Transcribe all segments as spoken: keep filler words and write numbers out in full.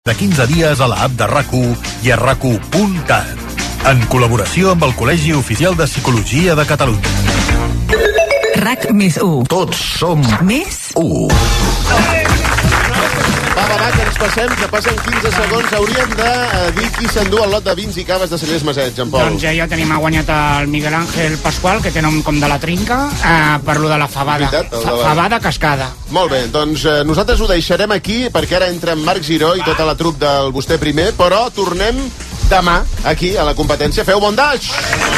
de quinze dies a l'app de RAC1 i a rac u punt cat. En col·laboració amb el Col·legi Oficial de Psicologia de Catalunya. RAC més u. Tots som més u. Va, va, va, que ens passem, que passen quinze segons. Hauríem de uh, dir qui s'endú el lot de vins i caves de Cellers Maset, Jean Paul. Doncs ja, ja tenim ha guanyat el Miguel Ángel Pascual, que té nom com de la trinca, uh, per lo de la fabada. Veritat, el de la- Fabada cascada. Molt bé, doncs eh, nosaltres ho deixarem aquí, perquè ara entra en Marc Giró i tota la trup del Vostè Primer, però tornem demà aquí a la competència. Feu bon daix!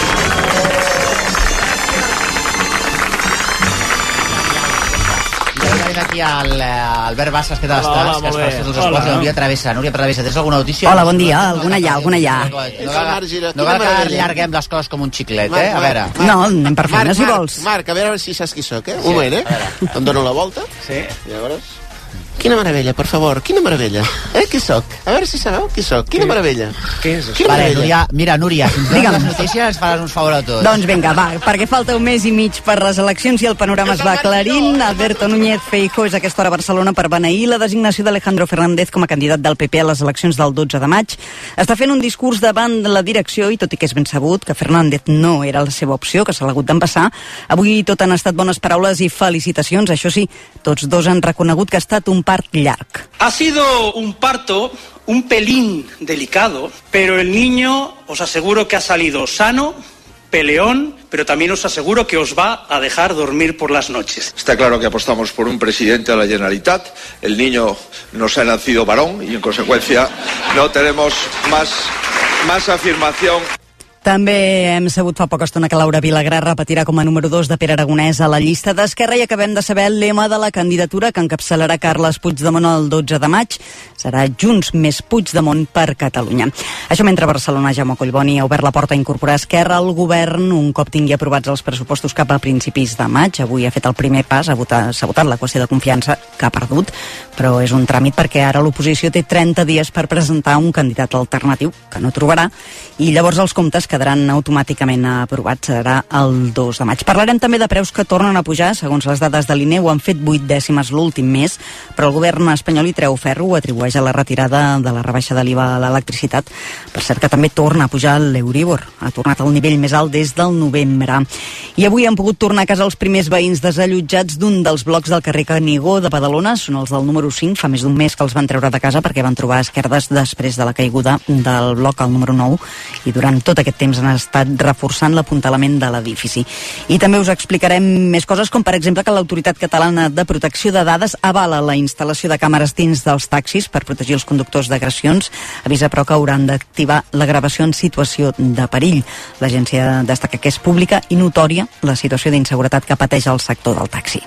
Aquí al Albert Bassas, què tal Hola, hola, estàs? molt bé. Que els els Hola. esports de Núria Travessa. Núria Travessa, tens alguna notícia? Hola, bon dia. Alguna hi ha, alguna hi ha. No cal, no cal que allarguem les coses com un xiclet, eh? A veure. No, anem per feina, si vols. Marc, a veure si saps qui sóc, eh? Un moment, eh? Em dono la volta. Sí. Llavors... Quina meravella, per favor, quina meravella. Eh, qui sóc? A veure si sabeu qui sóc. Quina meravella. Què és això? Quina Vale, meravella. Núria, mira, Núria, si ens Digue'm. dones les notícies ens faràs uns favor a tots. Doncs vinga, va, perquè falta un mes i mig per les eleccions i el panorama es va aclarint. Alberto Núñez Feijóo és a aquesta hora a Barcelona per beneir la designació d'Alejandro Fernández com a candidat del P P a les eleccions del dotze de maig. Està fent un discurs davant de la direcció i tot i que és ben sabut que Fernández no era la seva opció, que s'ha hagut d'empassar, avui tot han estat bones paraules i felicitacions. Això sí, tots dos han reconegut que ha estat un part llarg. Ha sido un parto un pelín delicado, pero el niño os aseguro que ha salido sano, peleón, pero también os aseguro que os va a dejar dormir por las noches. Está claro que apostamos por un presidente de la Generalitat. El niño nos ha nacido varón y en consecuencia no tenemos más, más afirmación. També hem sabut fa poca estona que Laura Vilagrà repetirà com a número dos de Pere Aragonès a la llista d'Esquerra i acabem de saber el lema de la candidatura que encapçalarà Carles Puigdemont el dotze de maig. Serà Junts més Puigdemont per Catalunya. Això mentre Barcelona, Jaume Collboni ha obert la porta a incorporar Esquerra al govern un cop tingui aprovats els pressupostos cap a principis de maig. Avui ha fet el primer pas, ha votat, s'ha votat la qüestió de confiança, que ha perdut, però és un tràmit perquè ara l'oposició té trenta dies per presentar un candidat alternatiu, que no trobarà, i llavors els comptes quedaran automàticament aprovats. Serà el dos de maig. Parlarem també de preus que tornen a pujar. Segons les dades de l'I N E U han fet vuit dècimes l'últim mes, però el govern espanyol hi treu ferro, ho atribueix a la retirada de la rebaixa de l'I V A a l'electricitat. Per cert que també torna a pujar l'Euríbor. Ha tornat al nivell més alt des del novembre. I avui han pogut tornar a casa els primers veïns desallotjats d'un dels blocs del carrer Canigó de Badalona. Són els del número cinc. Fa més d'un mes que els van treure de casa perquè van trobar esquerdes després de la caiguda del bloc al número nou i durant tot aquest temps han estat reforçant l'apuntalament de l'edifici. I també us explicarem més coses, com per exemple que l'Autoritat Catalana de Protecció de Dades avala la instal·lació de càmeres dins dels taxis per protegir els conductors d'agressions. Avisa, però, que hauran d'activar la gravació en situació de perill. L'agència destaca que és pública i notòria la situació d'inseguretat que pateix el sector del taxi.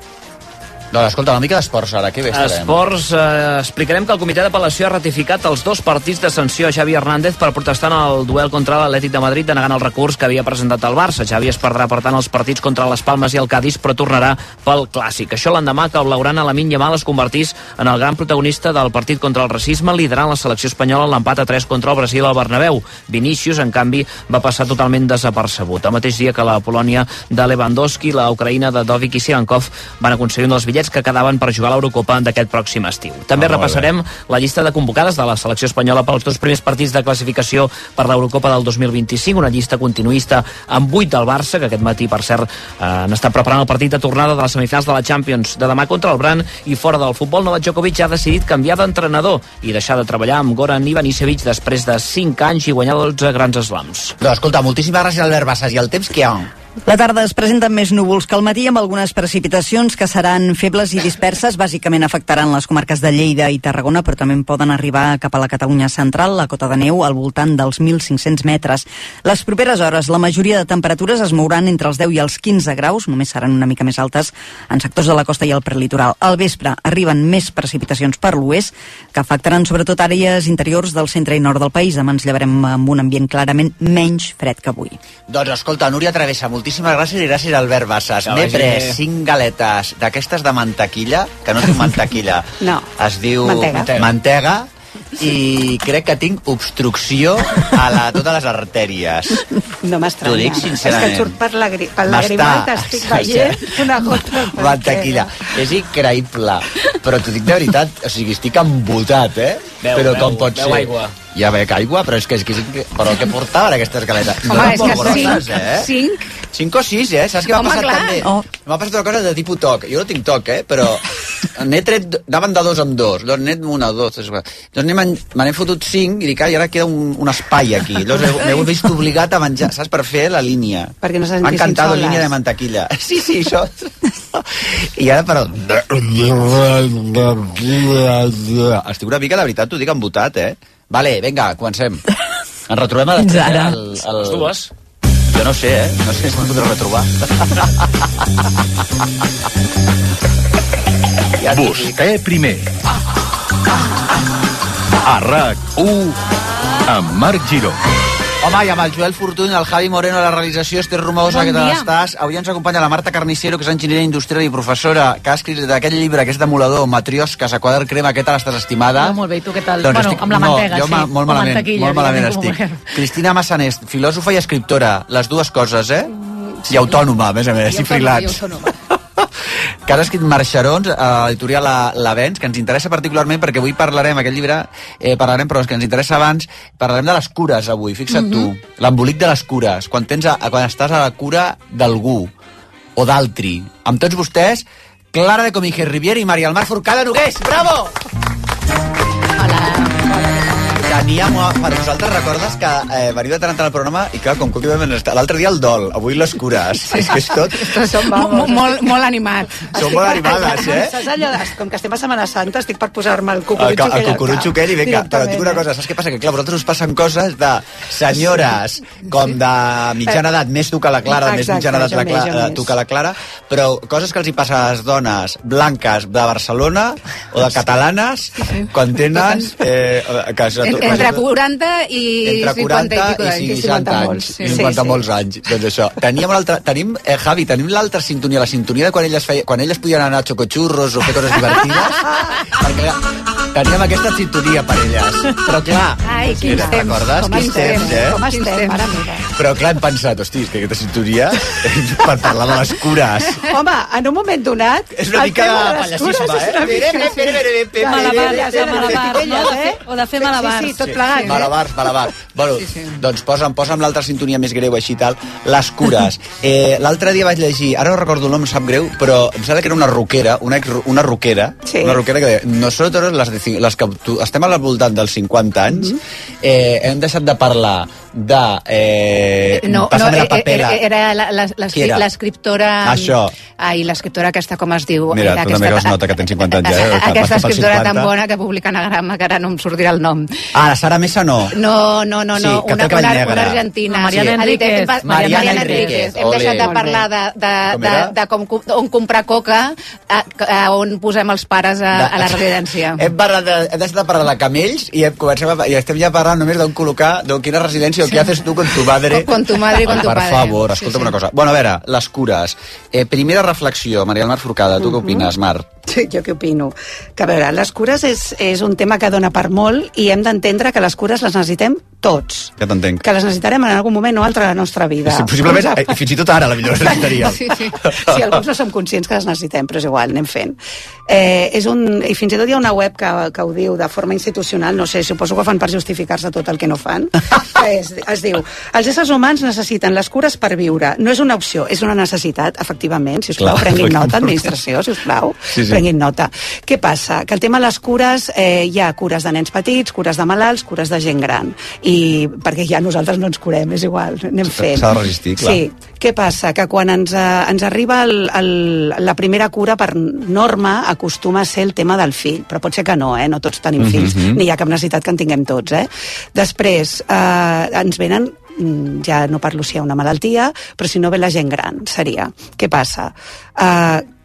Doncs escolta, una mica d'esports ara, què bé estarem? Esports, eh, explicarem que el comitè d'apel·lació ha ratificat els dos partits de sanció a Xavi Hernández per protestar en el duel contra l'Atlètic de Madrid, denegant el recurs que havia presentat el Barça. Xavi es perdrà, per tant, els partits contra les Palmes i el Cádiz, però tornarà pel Clàssic. Això l'endemà que el blaugrana Lamine Yamal es convertís en el gran protagonista del partit contra el racisme, liderant la selecció espanyola en l'empat a tres contra el Brasil al Bernabéu. Vinícius, en canvi, va passar totalment desapercebut. El mateix dia que la Polònia de Lewandowski, la Ucraïna de Dovic i Sigankov van aconseguir un dels bitllets que quedaven per jugar a l'Eurocopa d'aquest pròxim estiu. També Ah, repassarem la llista de convocades de la selecció espanyola pels dos primers partits de classificació per l'Eurocopa del dos mil vint-i-cinc, una llista continuista amb vuit del Barça, que aquest matí, per cert, eh, han estat preparant el partit de tornada de les semifinals de la Champions de demà contra el Bran, i fora del futbol, Novak Djokovic ha decidit canviar d'entrenador i deixar de treballar amb Goran Ivanisevic després de cinc anys i guanyar dotze grans slams. Doncs escolta, moltíssimes gràcies, Albert Bassas. I el temps què hi ha? La tarda es presenten més núvols que al matí, amb algunes precipitacions que seran febles i disperses. Bàsicament afectaran les comarques de Lleida i Tarragona, però també poden arribar cap a la Catalunya central, la cota de neu al voltant dels mil cinc-cents metres. Les properes hores, la majoria de temperatures es mouran entre els deu i els quinze graus, només seran una mica més altes en sectors de la costa i el prelitoral. Al vespre arriben més precipitacions per l'oest, que afectaran sobretot àrees interiors del centre i nord del país. Demà ens llevarem amb un ambient clarament menys fred que avui. Doncs escolta, Núria Travessa, moltíssimes gràcies i gràcies a Albert Bassas. No, M'he vagi pres bé. cinc galetes d'aquestes de mantequilla, que no es diu mantequilla, No. es diu Mantega. mantega, i crec que tinc obstrucció a la, totes les artèries. No m'estranya. T'ho dic sincerament. És que et surt per la, per la grimata, estic veient una gota. Mantequilla. És increïble. Però t'ho dic de veritat, o sigui, estic embotat, eh? Beu, però beu, com pot beu ser? aigua. Ja bec aigua, però és que... És que, és que però què portaven aquesta escaleta? Home, no és que grosses, cinc, eh? cinc. Cinc o sis, eh? Saps què m'ha Home, passat clar. també? Oh. M'ha passat una cosa de tipus toc. Jo no tinc toc, eh? Però n'he tret... Anaven de dos en dos. Llavors n'he una, dos, tres, quatre. Llavors me n'he fotut cinc i dic, ai, ara queda un, un espai aquí. Llavors m'he vist obligat a menjar, saps? Per fer la línia. Perquè no se M'han sentissin cantat soles. línia de mantequilla. Sí, sí, això. I ara, però... Estic una mica, de veritat, t'ho dic embotat, eh? Vale, vinga, comencem. Ens retrobem a les Fins ara. El, el... Les dues. Jo no sé, eh? No sé si ens podreu retrobar. Ja Vostè primer. A RAC u amb Marc Giró. Home, i amb el Joel Fortuny, el Javi Moreno a la realització, Esther Romagosa, Bon que tal dia. estàs? Avui ens acompanya la Marta Carnicero, que és enginyera industrial i professora, que ha escrit d'aquest llibre, que és demolador, Matriosques, a quadre crema, què tal estàs, estimada? No, molt bé, i tu què tal? Doncs Bueno, estic... amb la mantega, no, jo sí. ma- molt O malament, mantequilla, molt malament diguem-ne com estic. vulguem. Cristina Massanés, filòsofa i escriptora, les dues coses, eh? Sí. I autònoma, a més a més, i, I autònoma, freelance. i autònoma. Que has escrit Marxarons, a l'editorial La- l'Avenç, que ens interessa particularment perquè avui parlarem, aquest llibre, eh, parlarem, però és que ens interessa abans, parlarem de les cures avui, fixa't mm -hmm. tu, l'embolic de les cures, quan, tens a, quan estàs a la cura d'algú o d'altri. Amb tots vostès, Clara de Comige Riviera i Maria del Mar Forcada Nogués. Bravo! Teníem, per vosaltres recordes que eh, veniu de tant en tant al programa i clar, com que vam estar l'altre dia el dol, avui les cures. És que és tot... Som molt, molt, molt animat. Som molt animades, eh? Saps allò, de, com que estem a Setmana Santa, estic per posar-me el El, cucurutxo el cucurutxo aquell i vinga, però et dic una Directament, cosa, saps què passa? Que clar, a vosaltres us passen coses de senyores com de mitjana edat, més tu que la Clara, més Exacte, mitjana edat jo la més, Clara, jo eh, més. tu que la Clara, però coses que els hi passa a les dones blanques de Barcelona o de catalanes quan tenen... Eh, que, Entre quaranta i entre cinquanta quaranta i pico i d'anys. cinquanta molts, anys, sí. cinquanta Sí, sí. molts anys. Doncs això. Teníem l'altra, tenim, eh, Javi, tenim l'altra sintonia, la sintonia de quan elles, feia, quan elles podien anar a xocochurros o fer coses divertides, perquè teníem aquesta sintonia per elles. Però clar, Ai, sí, quins temps. recordes? Com Quins estem, temps, eh? Com estem, mare meva. Però clar, hem pensat, hosti, és que aquesta sintonia per parlar de les cures. Home, en un moment donat... És una el mica tema de les cures pallassisme, és eh? una mica- Pere, pere, pere, pere, Malabars, Ja de tenen malabars, elles, no? eh? O de fer Sí, malabars. Sí, sí, tot plegat, eh? Malabars, malabars. Bueno, Sí, sí. doncs posa'm, posa'm l'altra sintonia més greu així i tal, les cures. Eh, L'altre dia vaig llegir, ara no recordo el nom, em sap greu, però em sembla que era una roquera, una, ex, una roquera, Sí. una roquera que deia, nosotros, les, de, cin- les que tu, estem al voltant dels cinquanta anys, eh, hem deixat de parlar de... Eh, No, no, pásame la eh, papela. eh, era la- la- la- Qui era? l'escriptora... Això. Ai, l'escriptora aquesta, com es diu? Mira, Era tu també es nota que tens cinquanta anys, eh? Vas Aquesta cap als escriptora cinquanta. tan bona que publica Anagrama, que ara no em sortirà el nom. Ah, la Sara Mesa no. No, no, no, Sí, no. que té una, el cabell una, negre. una argentina. No, Mariana Ha dit, Enríquez. hem pa- Mariana Mariana Enríquez. Enríquez. Hem Ole. deixat de Molt parlar de, de, Com de, era? de com, on comprar coca, a, a on posem els pares a, a la residència. Hem, parlat de, hem deixat de parlar de camells i, hem, comencem a, i estem ja parlant només d'on col·locar, d'on quina residència, o què haces tu con tu madre. Con tu madre y con tu per padre. Per favor, escolta'm Sí, sí. una cosa. Bueno, a veure, les cures. Eh, primera reflexió, Maria del Mar Forcada, tu què opines, Mar? Sí, jo què opino? Que a veure, les cures és, és un tema que dona per molt i hem d'entendre que les cures les necessitem tots. Ja t'entenc. Que les necessitarem en algun moment o altre de la nostra vida. Sí, possiblement, eh, fins i tot ara, la millor les necessitaríem. Sí, sí. Sí, alguns no som conscients que les necessitem, però és igual, anem fent. Eh, és un, I fins i tot hi ha una web que, que ho diu de forma institucional, no sé, suposo que ho fan per justificar-se tot el que no fan, que es, es diu, els éssers humans necessiten les cures per viure. No és una opció, és una necessitat, efectivament. Si us plau, Clar, prenguin perquè- nota, administració, si us plau, Sí, sí. prenguin nota. Què passa? Que el tema de les cures, eh, hi ha cures de nens petits, cures de malalts, cures de gent gran. I perquè ja nosaltres no ens curem, és igual, anem fent. S'ha de resistir, clar. Sí. Què passa? Que quan ens, eh, ens arriba el, el, la primera cura, per norma, acostuma a ser el tema del fill. Però pot ser que no, eh? No tots tenim Mhm. fills, ni hi ha cap necessitat que en tinguem tots, eh? Després, eh, ens venen mm, ja no parlo si hi ha una malaltia, però si no ve la gent gran, seria. Què passa? Uh, que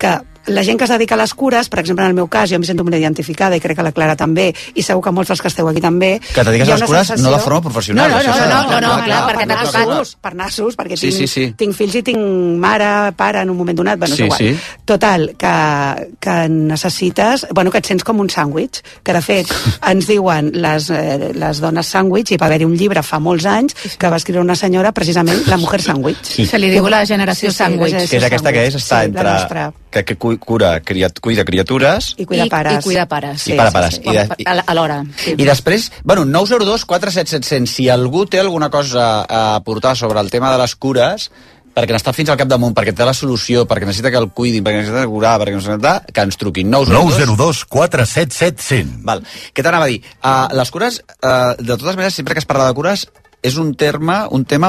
la gent que es dedica a les cures, per exemple, en el meu cas, jo em sento molt identificada i crec que la Clara també, i segur que molts dels que esteu aquí també... Que et dediques a les cures sensació... no de forma professional. No, no, no, no, no, no, no, clar, perquè per nassos, per nassos, perquè sí, tinc, sí, sí. tinc fills i tinc mare, pare, en un moment donat, bueno, sí, és igual. Sí. Total, que, que necessites... Bueno, que et sents com un sàndwich, que de fet ens diuen les, eh, les dones sàndwich, i va haver-hi un llibre fa molts anys que va escriure una senyora, precisament, la mujer sàndwich. Sí. Se li diu la generació sí, sí, sàndwich. Sí, que és aquesta que és, està sí, entre... Que, que cura, criat, cuida criatures... I cuida pares. I, i cuida pares. Sí, I para pares. Sí, sí. I de, I, alhora. Sí. I després, bueno, nou zero dos quatre set set zero zero, si algú té alguna cosa a aportar sobre el tema de les cures, perquè n'està fins al capdamunt, perquè té la solució, perquè necessita que el cuidin, perquè necessita curar, perquè necessita que ens truquin. nou zero dos quatre set set zero zero. Val. Què t'anava a dir? Uh, les cures, uh, de totes maneres, sempre que es parla de cures, és un terme, un tema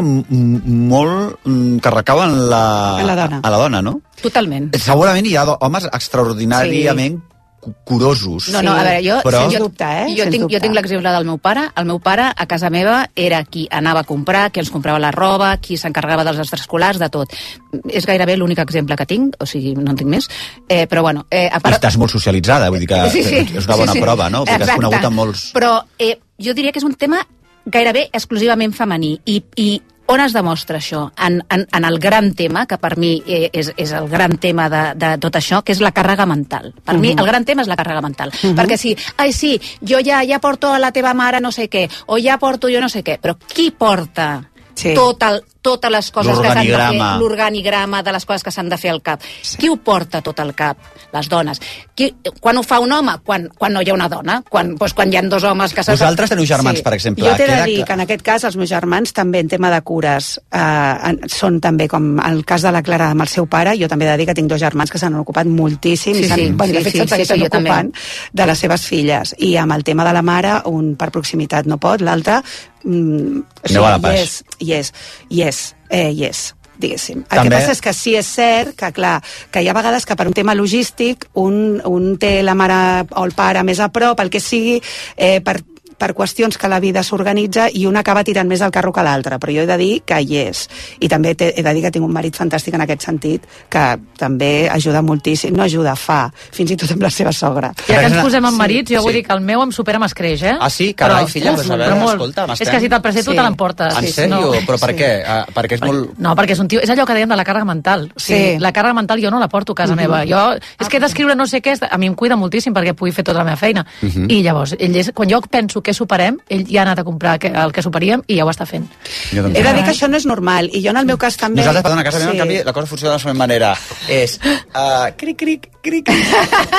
molt que recau en la, en la dona. A la dona, no? Totalment. Segurament hi ha homes extraordinàriament sí. curosos. No, no, a veure, jo, però... jo, dubte, eh? jo, tinc, jo tinc l'exemple del meu pare. El meu pare, a casa meva, era qui anava a comprar, qui ens comprava la roba, qui s'encarregava dels extraescolars, de tot. És gairebé l'únic exemple que tinc, o sigui, no en tinc més. Eh, però, bueno... Eh, a part... Estàs molt socialitzada, vull dir que sí, sí. és una bona sí, sí. prova, no? Perquè has conegut amb molts... Però eh, jo diria que és un tema gairebé exclusivament femení. I, i on es demostra això? En, en, en el gran tema, que per mi eh, és, és el gran tema de, de tot això, que és la càrrega mental. Per uh-huh. mi el gran tema és la càrrega mental. Uh-huh. Perquè si, ai sí, jo ja, ja porto a la teva mare no sé què, o ja porto jo no sé què, però qui porta sí. tot el, totes les coses que s'han de fer, l'organigrama de les coses que s'han de fer al cap? Sí. Qui ho porta tot al cap? Les dones. Qui, quan ho fa un home? Quan, quan no hi ha una dona? Quan, doncs quan hi ha dos homes que... Vosaltres teniu germans, sí. per exemple. Jo t'he de dir que en aquest cas els meus germans també en tema de cures eh, són també com el cas de la Clara amb el seu pare. Jo també he de dir que tinc dos germans que s'han ocupat moltíssim sí, i s'han, sí, bueno, de fet, sí, sí, sí, ocupant de les seves filles. I amb el tema de la mare, un per proximitat no pot, l'altre... Mm, Aneu a la pas. Yes, yes, yes, eh, yes. diguéssim. El També... que passa és que sí és cert que, clar, que hi ha vegades que per un tema logístic un, un té la mare o el pare més a prop, el que sigui, eh, per per qüestions que la vida s'organitza i un acaba tirant més al carro que l'altre, però jo he de dir que hi és. I també he de dir que tinc un marit fantàstic en aquest sentit, que també ajuda moltíssim, no ajuda, fa, fins i tot amb la seva sogra. Ja que ens posem en marits, jo sí. vull dir que el meu em supera amb escreix, eh? Ah, sí? Carai, però, filla, pues a veure, escolta, és que si te'l presento sí. te l'emportes. En sèrio? No. Però per sí. què? Uh, perquè és molt... No, perquè és un tio... És allò que dèiem de la càrrega mental. O sigui, sí. La càrrega mental jo no la porto a casa uh-huh. meva. Jo, és que he d'escriure no sé què, a mi em cuida moltíssim perquè pugui fer tota la meva feina. Uh-huh. I llavors, ell és, quan jo penso què superem, ell ja ha anat a comprar el que soparíem i ja ho està fent. He de dir que això no és normal, i jo en el meu cas també... Nosaltres, perdona, a casa meva, sí. en canvi, la cosa funciona de la següent manera. És... Uh, cric, cric, cric, cric.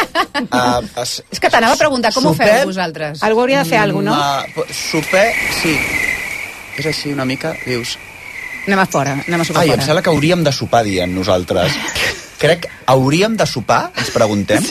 Uh, es, és que t'anava a preguntar com sopet, ho feu vosaltres. Algú hauria de fer alguna cosa, no? Uh, sopar, sí. És així una mica, dius... Anem a fora, anem a sopar Ai, fora. em sembla que hauríem de sopar, diem nosaltres. Crec, hauríem de sopar, ens preguntem...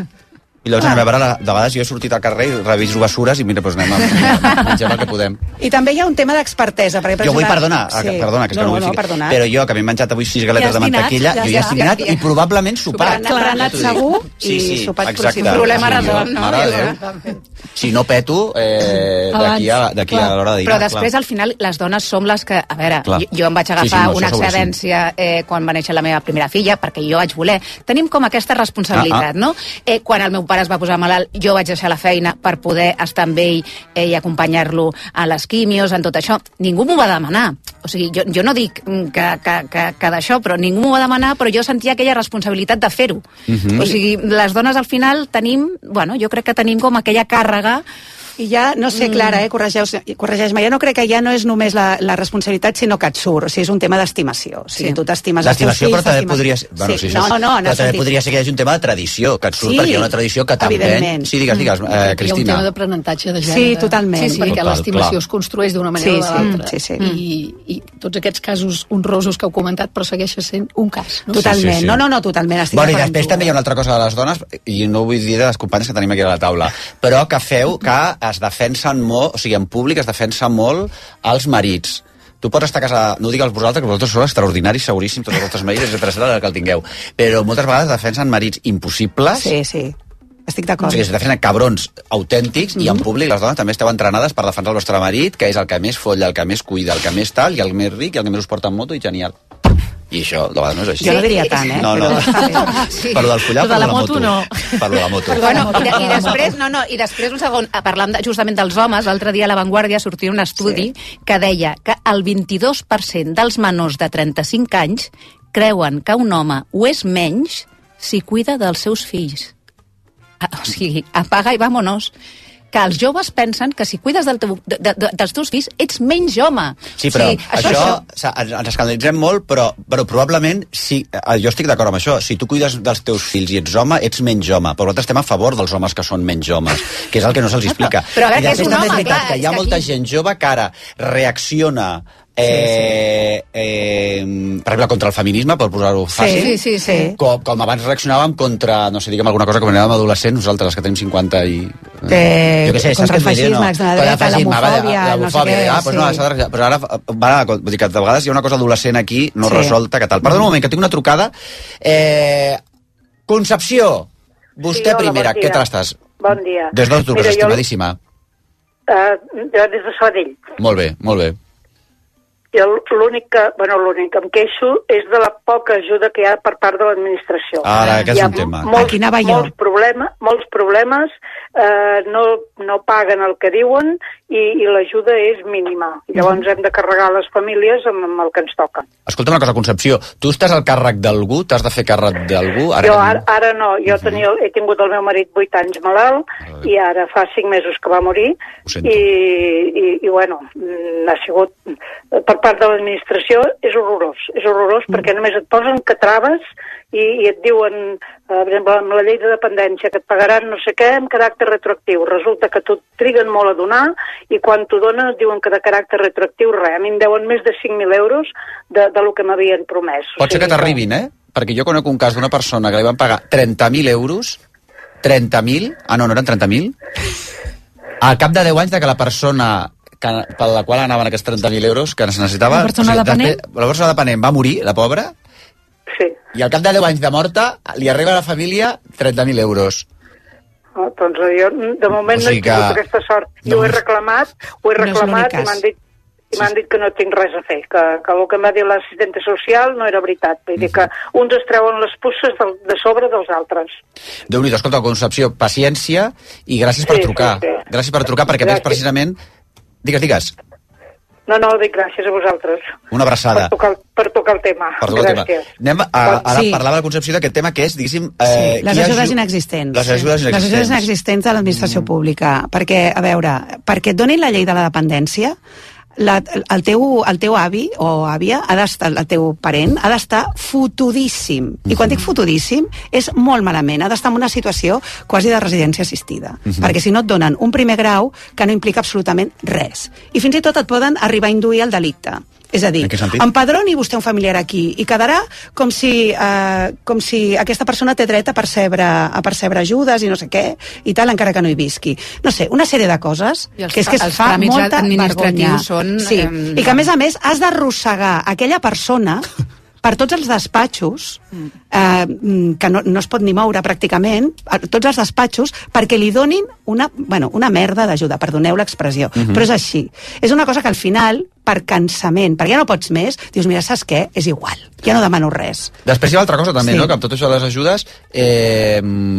I llavors anem a veure, de vegades jo he sortit al carrer i reviso bessures i mira, doncs anem a menjar el que podem. I també hi ha un tema d'expertesa. Perquè, per jo vull, exemple, perdona, sí. perdona, que és no, que no vull no, ficar, no, però jo, que m'he menjat avui sis galetes de mantequilla, jo ja estic dinat i probablement sopat. Clar, anat segur sí, sí, i sopat exacte. Un problema resolt, no? Mare de Déu. Si no peto, eh, d'aquí a, d'aquí a l'hora de dinar. Però després, clar. Al final, les dones som les que... A veure, clar. jo, jo em vaig agafar sí, sí, no, una excedència eh, quan va néixer la meva primera filla, perquè jo vaig voler. Tenim com aquesta responsabilitat, ah, ah. no? Eh, quan el meu pare es va posar malalt, jo vaig deixar la feina per poder estar amb ell eh, i acompanyar-lo a les quimios, en tot això. Ningú m'ho va demanar. O sigui, jo, jo no dic que, que, que, que d'això, però ningú m'ho va demanar, però jo sentia aquella responsabilitat de fer-ho. Uh-huh. O sigui, les dones al final tenim, bueno, jo crec que tenim com aquella càrrega. I ja, no sé, Clara, eh, corregeix-me, ja no crec que ja no és només la, la responsabilitat, sinó que et surt, o sigui, és un tema d'estimació. O sigui, sí. tu t'estimes els teus fills... L'estimació, però també podria ser... Bueno, sí, sí, no, no, no, però també sentit... podria ser que hi hagi un tema de tradició, que et surt sí, perquè hi ha una tradició que t'empeny... Sí, digues, digues, eh, Cristina. Hi ha un tema d'aprenentatge de gènere. Sí, totalment. Sí, sí, perquè total, l'estimació clar. Es construeix d'una manera sí, o de l'altra. Sí, sí. I, I tots aquests casos honrosos que heu comentat, però segueix sent un cas. No? Totalment, sí, sí, sí. no, no, no, totalment. Estic bueno, i després també hi ha una altra cosa de les dones, i no vull dir de les companyes que tenim aquí a la taula, però que feu que es defensen molt, o sigui, en públic es defensa molt els marits. Tu pots estar a casa, no ho digues vosaltres, que vosaltres sou extraordinaris, seguríssim, tots els vostres marits, etcètera, etcètera, que el tingueu. Però moltes vegades defensen marits impossibles. Sí, sí. Estic d'acord. O sigui, es defensen cabrons autèntics mm-hmm. i en públic les dones també esteu entrenades per defensar el vostre marit, que és el que més folla, el que més cuida, el que més tal, i el més ric, i el que més us porta en moto, i genial. I això, de vegades no és així. Jo no diria tant, eh? No, no. Sí. Per lo del follar, Lo de la moto, no. Per lo de la moto. Bueno, i, de, i després, no, no, i després un segon, parlant de, justament dels homes, l'altre dia a La Vanguardia sortia un estudi sí. que deia que el vint-i-dos per cent dels menors de trenta-cinc anys creuen que un home ho és menys si cuida dels seus fills. O sigui, apaga i vámonos. Que els joves pensen que si cuides del teu, de, de, dels teus fills ets menys home. Sí, però sí, això, això, això... ens escandalitzem molt, però, però probablement, si, jo estic d'acord amb això, si tu cuides dels teus fills i ets home, ets menys home, però nosaltres estem a favor dels homes que són menys homes, que és el que no se'ls explica. Però a veure, I que és un home, és clar, que hi ha és molta aquí... gent jove que ara reacciona Eh, eh, per exemple, contra el feminisme, per posar-ho fàcil, sí, sí, sí. Com, com abans reaccionàvem contra, no sé, diguem alguna cosa, com érem adolescents, nosaltres, que tenim cinquanta i... Eh, jo què sé, contra el feixisme, l'extrema dreta, l'homofòbia, no sé què... Ah, pues no, sí. Però ara, va, vull dir que de vegades hi ha una cosa adolescent aquí, no sí. resolta, que tal. Perdona un moment, que tinc una trucada. Eh, Concepció, vostè sí, hola, primera, bon què tal estàs? Bon dia. Des d'on truques, estimadíssima? Uh, jo des de Sabadell. Molt bé, molt bé. Jo l'únic que, bueno, l'únic que em queixo és de la poca ajuda que hi ha per part de l'administració. Ara, que és un tema. Molts, molts, problema, molts problemes, eh, no, no paguen el que diuen i, i l'ajuda és mínima. Llavors mm. hem de carregar les famílies amb, amb el que ens toca. Escolta una cosa, Concepció, tu estàs al càrrec d'algú? T'has de fer càrrec d'algú? Ara jo ara, ara no, jo uh -huh. tenia, he tingut el meu marit vuit anys malalt uh -huh. i ara fa cinc mesos que va morir i, i, i bueno, ha sigut... Per part de l'administració és horrorós, és horrorós mm. perquè només et posen que traves i, i et diuen, eh, per exemple, amb la llei de dependència, que et pagaran no sé què amb caràcter retroactiu. Resulta que t'ho triguen molt a donar i quan t'ho donen et diuen que de caràcter retroactiu res. A mi em deuen més de cinc mil euros de, de lo que m'havien promès. Pot ser que t'arribin, eh? Perquè jo conec un cas d'una persona que li van pagar trenta mil euros, trenta mil, ah no, no eren trenta mil, al cap de deu anys de que la persona... Que, per la qual anaven aquests trenta mil euros que es necessitava... La persona o sigui, dependent? Després, la persona dependent va morir, la pobra, sí. i al cap de deu anys de morta li arriba a la família trenta mil euros. Oh, doncs jo de moment o sigui no he tingut que... aquesta sort. Jo no... ho he reclamat, ho he reclamat no i m'han dit, i m'han dit que no tinc res a fer, que, que el que em va dir l'assistenta social no era veritat. Vull dir que uns es treuen les puces de, de sobre dels altres. Déu-n'hi-do, escolta, Concepció, paciència i gràcies per sí, trucar. Sí, sí. Gràcies per trucar, perquè gràcies. Veig precisament... Digues, digues. No, no, dic gràcies a vosaltres. Una abraçada. Per tocar, per tocar el tema. Per tocar gràcies. El tema. Anem a, a, ara sí. parlava la Concepció d'aquest tema que és, diguéssim... Eh, sí, les ajudes inexistents. Les ajudes inexistents. Les ajudes inexistents de l'administració mm. pública. Perquè, a veure, perquè et donin la llei de la dependència, la, el, teu, el teu avi o àvia, ha d'estar, el teu parent, ha d'estar fotudíssim. Mm-hmm. I quan dic fotudíssim, és molt malament. Ha d'estar en una situació quasi de residència assistida. Mm-hmm. Perquè si no et donen un primer grau que no implica absolutament res. I fins i tot et poden arribar a induir al delicte. És a dir, empadroni vostè un familiar aquí i quedarà com si, eh, com si aquesta persona té dret a percebre, a percebre ajudes i no sé què, i tal, encara que no hi visqui. No sé, una sèrie de coses els, que és que es fa molta vergonya. Són, sí. eh, I que, a més a més, has d'arrossegar aquella persona per tots els despatxos, eh, que no, no es pot ni moure pràcticament, tots els despatxos, perquè li donin una, bueno, una merda d'ajuda, perdoneu l'expressió, uh-huh. però és així. És una cosa que al final, per cansament, perquè ja no pots més, dius, mira, saps què? És igual, ja no demano res. Després hi ha altra cosa també, sí. no? Que amb tot això de les ajudes eh,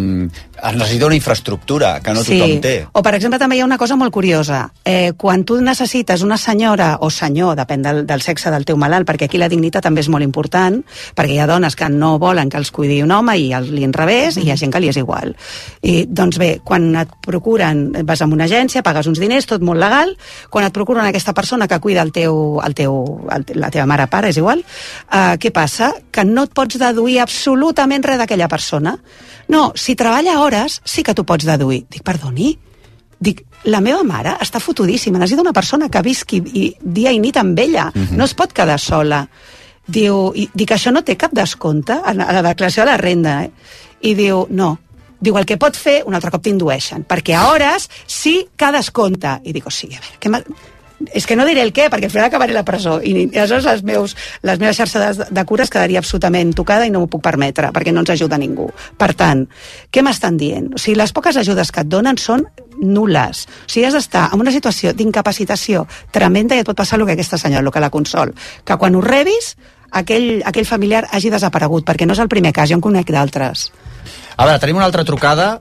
es necessita una infraestructura que no tothom sí. té. O, per exemple, també hi ha una cosa molt curiosa. Eh, quan tu necessites una senyora o senyor, depèn del, del sexe del teu malalt, perquè aquí la dignitat també és molt important, perquè hi ha dones que no volen que els cuidi un home i el, li enrevés, mm. i hi ha gent que li és igual. I, doncs bé, quan et procuren, vas a una agència, pagues uns diners, tot molt legal, quan et procuren aquesta persona que cuida el teu, el teu, el, la teva mare, pare, és igual, eh, què passa? Que no et pots deduir absolutament res d'aquella persona. No, si treballa hores, sí que t'ho pots deduir. Dic, perdoni? Dic, la meva mare està fotudíssima, necessita una persona que visqui i, dia i nit amb ella, uh-huh. no es pot quedar sola. Diu, i, dic, això no té cap descompte a la, a la declaració de la renda, eh? I diu, no. Diu, el que pot fer, un altre cop t'indueixen, perquè a hores sí que descompte. I dic, o sigui, a veure, què m'ha... És que no diré el què, perquè al final acabaré a la presó i aleshores les, meus, les meves xarxes de, de cures quedaria absolutament tocada i no m'ho puc permetre, perquè no ens ajuda ningú. Per tant, què m'estan dient? O sigui, les poques ajudes que et donen són nules. O sigui, has d'estar en una situació d'incapacitació tremenda i et pot passar el que aquesta senyora, el que la Consol, que quan ho rebis aquell, aquell familiar hagi desaparegut, perquè no és el primer cas, jo en conec d'altres. A veure, tenim una altra trucada.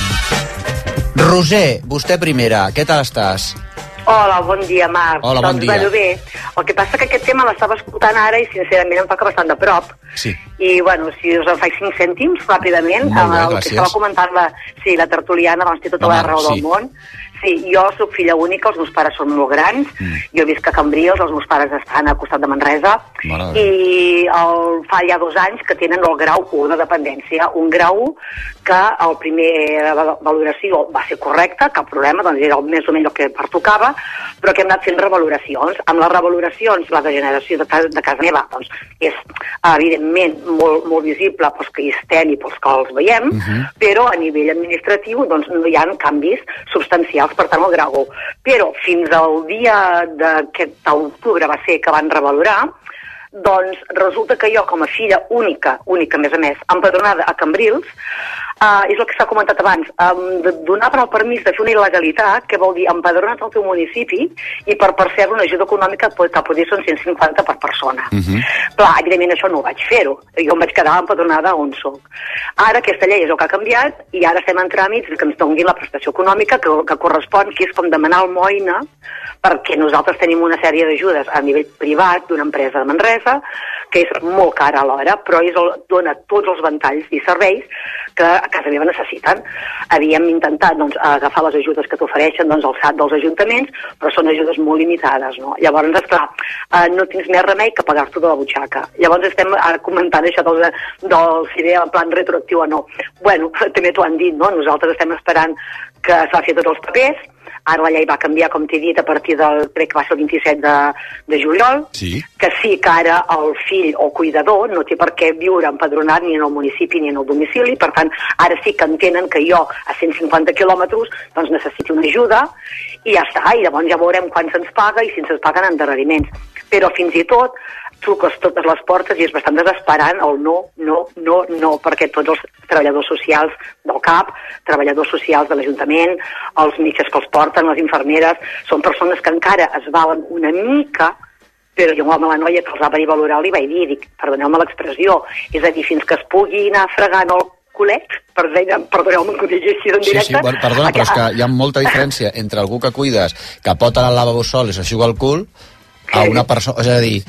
Roser, vostè primera, què tal estàs? Hola, bon dia, Marc. Hola, bon doncs, dia. Bueno, bé, el que passa que aquest tema l'estava escoltant ara i sincerament em toca bastant de prop. Sí. I, bueno, si us en faig cinc cèntims, ràpidament, Molt bé, el gràcies. que estava comentant la, sí, la tertuliana, doncs té tota La la Mar, raó sí. del món. Sí, jo sóc filla única, els meus pares són molt grans, mm. jo visc a Cambrils, els meus pares estan al costat de Manresa, Mare i el, fa ja dos anys que tenen el grau u de dependència, un grau que el primer valoració va ser correcta, cap problema, doncs era més o menys el que pertocava, però que hem anat fent revaloracions. Amb les revaloracions, la degeneració de casa, de casa meva, doncs és evidentment molt, molt visible pels que hi estem i pels que els veiem, uh-huh. però a nivell administratiu doncs no hi ha canvis substancials, per tant el grau. Però fins al dia d'aquest octubre va ser que van revalorar, doncs resulta que jo com a filla única, única a més a més, empadronada a Cambrils, uh, és el que s'ha comentat abans, um, de donar per al permís de fer una il·legalitat, que vol dir empadrona't al teu municipi i per percebre una ajuda econòmica que poder són cent cinquanta per persona. Uh-huh. Clar, evidentment això no ho vaig fer-ho, jo em vaig quedar empadronada on soc. Ara aquesta llei és el que ha canviat i ara estem en tràmits que ens donguin la prestació econòmica que, que correspon, que és com demanar almoina, perquè nosaltres tenim una sèrie d'ajudes a nivell privat d'una empresa de Manresa, que és molt cara alhora, però és el, dona tots els ventalls i serveis que a casa meva necessiten. Havíem intentat doncs, agafar les ajudes que t'ofereixen doncs, el S A T dels ajuntaments, però són ajudes molt limitades. No? Llavors, esclar, eh, no tens més remei que pagar-t'ho de la butxaca. Llavors estem ara comentant això del, del si ve en plan retroactiu o no. Bueno, també t'ho han dit, no? Nosaltres estem esperant que es va fer tots els papers. Ara la llei va canviar, com t'he dit, a partir del, crec que va ser el vint-i-set de, de juliol, sí. que sí que ara el fill o cuidador no té per què viure empadronat ni en el municipi ni en el domicili, per tant, ara sí que entenen que jo a cent cinquanta quilòmetres doncs necessito una ajuda i ja està, i llavors ja veurem quan se'ns paga i si ens paguen endarreriments. Però fins i tot truques totes les portes i és bastant desesperant el no, no, no, no, perquè tots els treballadors socials del C A P, treballadors socials de l'Ajuntament, els metges que els porten, les infermeres, són persones que encara es valen una mica, però jo amb la noia que els va venir a valorar li vaig dir, dic, perdoneu-me l'expressió, és a dir, fins que es pugui anar fregant el culet, perdoneu-me que ho digui així en directe. Sí, sí, bueno, perdona, però és que hi ha molta diferència entre algú que cuides, que pot anar al lavabo sol i s'aixuga el cul, a una persona, és a dir,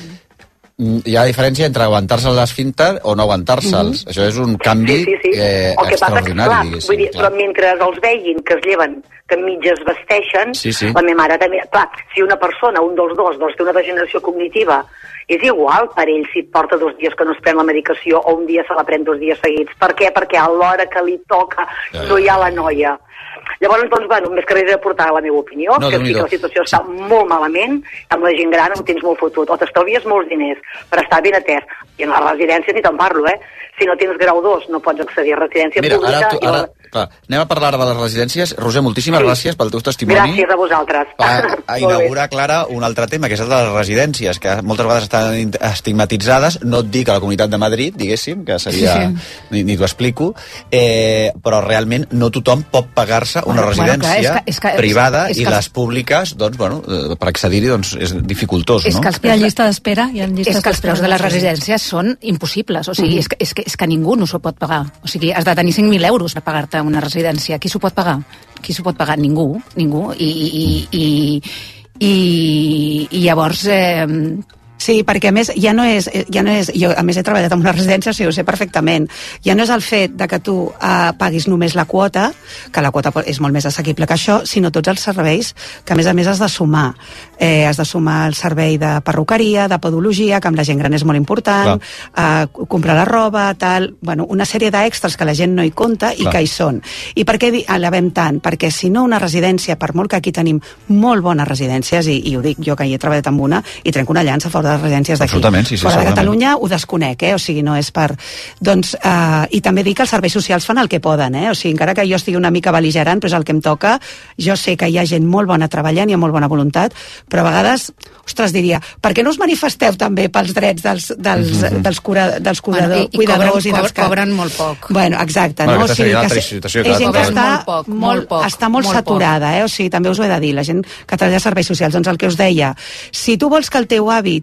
hi ha diferència entre aguantar-se l'esfínter o no aguantar-se'ls. Uh-huh. Això és un canvi sí, sí, sí. Eh, el que extraordinari, passa, clar, vull dir, clar. Però mentre els vegin que es lleven, que mitges vesteixen, sí, sí. la meva mare també... Clar, si una persona, un dels dos, doncs té una degeneració cognitiva, és igual per ell si porta dos dies que no es pren la medicació o un dia se la pren dos dies seguits. Per què? Perquè a l'hora que li toca ja, no hi ha la noia. Llavors, doncs, bueno, més que res de portar la meva opinió, no, que sí que la situació està molt malament, amb la gent gran ho tens molt fotut, o t'estalvies molts diners per estar ben atès. I en les residències ni te'n parlo, eh? Si no tens grau dos no pots accedir a residència Mira, pública. Ara, tu, ara, la... clar, anem a parlar de les residències. Roser, moltíssimes sí. gràcies pel teu testimoni. Gràcies a vosaltres. A, a inaugurar, Clara, un altre tema, que és el de les residències, que moltes vegades estan estigmatitzades. No et dic a la Comunitat de Madrid, diguéssim, que seria... Sí, sí. Ni, ni t'ho explico. Eh, però realment no tothom pot pagar-se una bueno, residència bueno, clar, és que, és que, privada és que, és que, i les públiques, doncs, bueno, per accedir-hi doncs, és dificultós, és no? Que els preus, hi ha llista d'espera. És que els preus de les residències són impossibles. O sigui, mm. és, que, és, que, és que ningú no s'ho pot pagar. O sigui, has de tenir cinc mil euros per pagar-te una residència. Qui s'ho pot pagar? Qui s'ho pot pagar? Ningú. Ningú. I, i, i, i, i llavors... Eh, Sí, perquè a més ja no és, ja no és, jo a més he treballat en una residència, o sigui, ho sé perfectament, ja no és el fet de que tu eh, paguis només la quota, que la quota és molt més assequible que això, sinó tots els serveis que a més a més has de sumar. Eh, has de sumar el servei de perruqueria, de podologia, que amb la gent gran és molt important, eh, comprar la roba, tal, bueno, una sèrie d'extras que la gent no hi compta i Clar. Que hi són. I per què elevem tant? Perquè si no una residència, per molt que aquí tenim molt bones residències, i, i ho dic jo que hi he treballat amb una, i trenco una llança fora de les residències d'aquí. Sí, sí, fora de Catalunya ho desconec, eh? O sigui, no és per... Doncs, eh, i també dic que els serveis socials fan el que poden, eh? O sigui, encara que jo estigui una mica bel·ligerant, però és el que em toca, jo sé que hi ha gent molt bona treballant, hi ha molt bona voluntat, però a vegades, ostres, diria, per què no us manifesteu també pels drets dels, dels, mm-hmm. dels, cura, dels cuidador, bueno, i, cuidadors i, cobren, i dels... Que... Cobren molt poc. Bueno, exacte, bueno, no? O sigui, que situació, és gent que està molt, poc, molt, molt, poc, està molt, molt saturada, eh? O sigui, també us ho he de dir, la gent que treballa a serveis socials, doncs el que us deia, si tu vols que el teu avi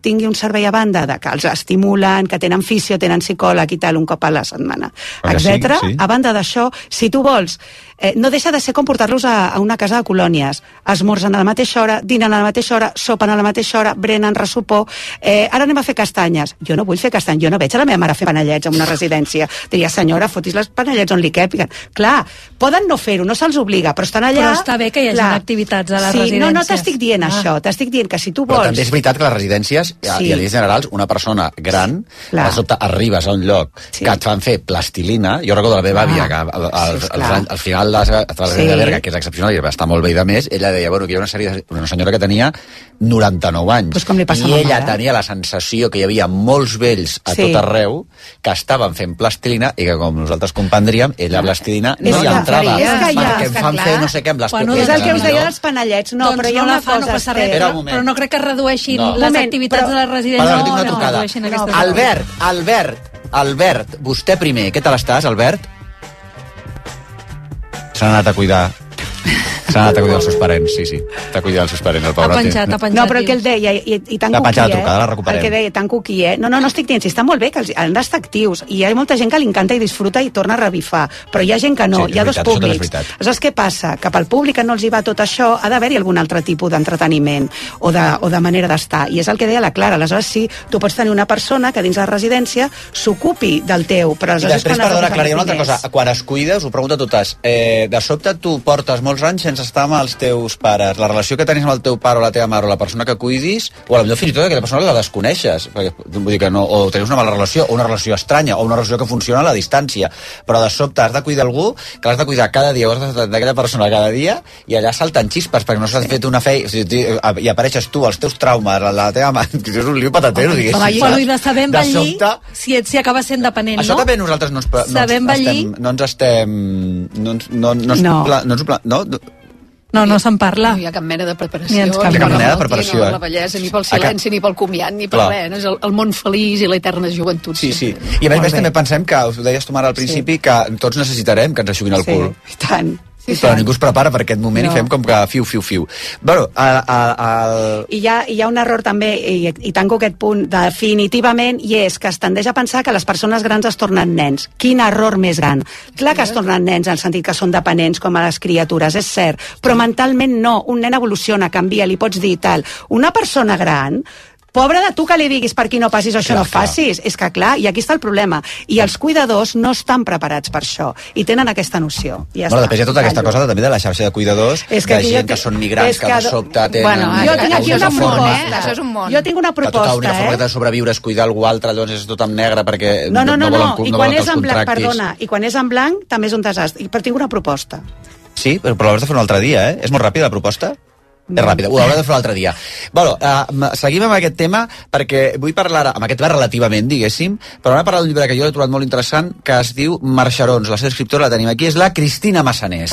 tingui un servei a banda de que els estimulen, que tenen fisio, tenen psicòleg i tal, un cop a la setmana, etcètera. Sí, sí. A banda d'això, si tu vols, eh, no deixa de ser com portar-los a, a una casa de colònies. Esmorzen a la mateixa hora, dinen a la mateixa hora, sopen a la mateixa hora, brenen, ressopor. Eh, ara anem a fer castanyes. Jo no vull fer castanyes, jo no veig a la meva mare fer panellets en una residència. Diria, senyora, fotis les panellets on li quèpiguen. Clar, poden no fer-ho, no se'ls obliga, però estan allà... Però està bé que hi hagi activitats a les sí, residències. No, no t'estic dient ah. això, t'estic dient que si tu vols... Però també és veritat que les residències, sí. i a línies generals, una persona gran, clar. De sobte arribes a un lloc sí. que et fan fer plastilina. Jo recordo la meva àvia, que al, al, sí, al, al final de la seva de sí. Berga, que és excepcional i va estar molt bé i de més, ella deia, bueno, que hi ha una sèrie de, una senyora que tenia noranta-nou anys. Pues com li passa I ella mare. tenia la sensació que hi havia molts vells a sí. tot arreu que estaven fent plastilina i que, com nosaltres comprendríem, ella plastilina no, no hi entrava. És que ja, perquè em fan clar. Fer no sé què amb les bueno, és el que us deia dels panellets. No, doncs però hi ha no una fa, cosa... No passa res, però, però no crec que redueixin no. les moment, activitats però, de les residències. No, no, no, redueixin no. aquestes Albert, Albert, Albert, vostè primer. Què tal estàs, Albert? S'ha anat a cuidar. S'ha anat a cuidar els seus parents, sí, sí. T'ha cuidat els seus parents, el pobre. Ha penjat, ha penjat. No, però el que ell deia, i, i tan la cuqui, eh? Trucada, la recuperem. El que deia, tan cuqui, eh? No, no, no estic dient, si està molt bé, que els, han d'estar actius, i hi ha molta gent que li encanta i disfruta i torna a revifar, però hi ha gent que no, sí, hi ha veritat, dos públics. Aleshores, què passa? Que pel públic que no els hi va tot això, ha d'haver-hi algun altre tipus d'entreteniment o, de, o de manera d'estar, i és el que deia la Clara. Aleshores, sí, tu pots tenir una persona que dins la residència s'ocupi del teu, però I després, perdona, Clara, hi ha una altra cosa. Quan es cuida, us ho pregunto a totes, eh, de sobte tu portes molts anys sense estar amb els teus pares, la relació que tenis amb el teu pare o la teva mare o la persona que cuidis, o potser fins i tot aquella persona que la desconeixes, perquè, vull dir que no, o teniu una mala relació, o una relació estranya, o una relació que funciona a la distància, però de sobte has de cuidar algú, que l'has de cuidar cada dia, o has de d'aquella persona cada dia, i allà salten xispes, perquè no s'has fet una feina, o sigui, i apareixes tu, els teus traumes, la teva mare, que és un liu patatero, diguéssim. Bueno, i de saber envellir, si, si acaba sent dependent, això no? Això també nosaltres no, ens, no, ens estem, no ens estem... No, no, no, no. Pla, no, ens, no, no No, no se'n parla. No hi ha cap mena de preparació. Ni, cap cap mena de preparació, no, eh? La bellesa, ni pel silenci, Acab... ni pel comiat, ni per res. No? És el, el món feliç i l'eterna joventut. Sí, sí. I a més, més també pensem que, us ho deies tu, Mare, al principi, sí. que tots necessitarem que ens aixuguin el sí, cul. Sí, i tant. Sí, però ningú es prepara per aquest moment no. I fem com que fiu, fiu, fiu. Bueno, a, a, a... I hi ha, hi ha un error també, i, i tanco aquest punt definitivament, i és que es tendeix a pensar que les persones grans es tornen nens. Quin error més gran. Clar que es tornen nens en el sentit que són dependents com a les criatures, és cert, però mentalment no. Un nen evoluciona, canvia, li pots dir tal. Una persona gran... Pobre de tu que li diguis per qui no passis això, clar, no facis. Clar. És que clar, i aquí està el problema. I els cuidadors no estan preparats per això. I tenen aquesta noció. I ja bueno, està. Després hi ha tota aquesta cosa també de la xarxa de cuidadors, és que de gent que són migrants, que, que de sobte tenen... Bueno, jo tinc aquí una proposta. Eh? Això és un món. Jo tinc una proposta, que tota una forma eh? de sobreviure és cuidar algú altre, doncs és tot en negre perquè no, no, no, no, no, volen, I no quan volen és que els en blanc, contractis. perdona, i quan és en blanc també és un desastre. Però tinc una proposta. Sí, però, però l'hauràs de fer un altre dia, eh? És molt ràpida la proposta? És ràpida, ho haurà de fer l'altre dia. Bueno, uh, seguim amb aquest tema perquè vull parlar, amb aquest tema relativament, diguéssim, però anem a parlar d'un llibre que jo he trobat molt interessant que es diu Marxarons. La seva escriptora la tenim aquí, és la Cristina Massanés.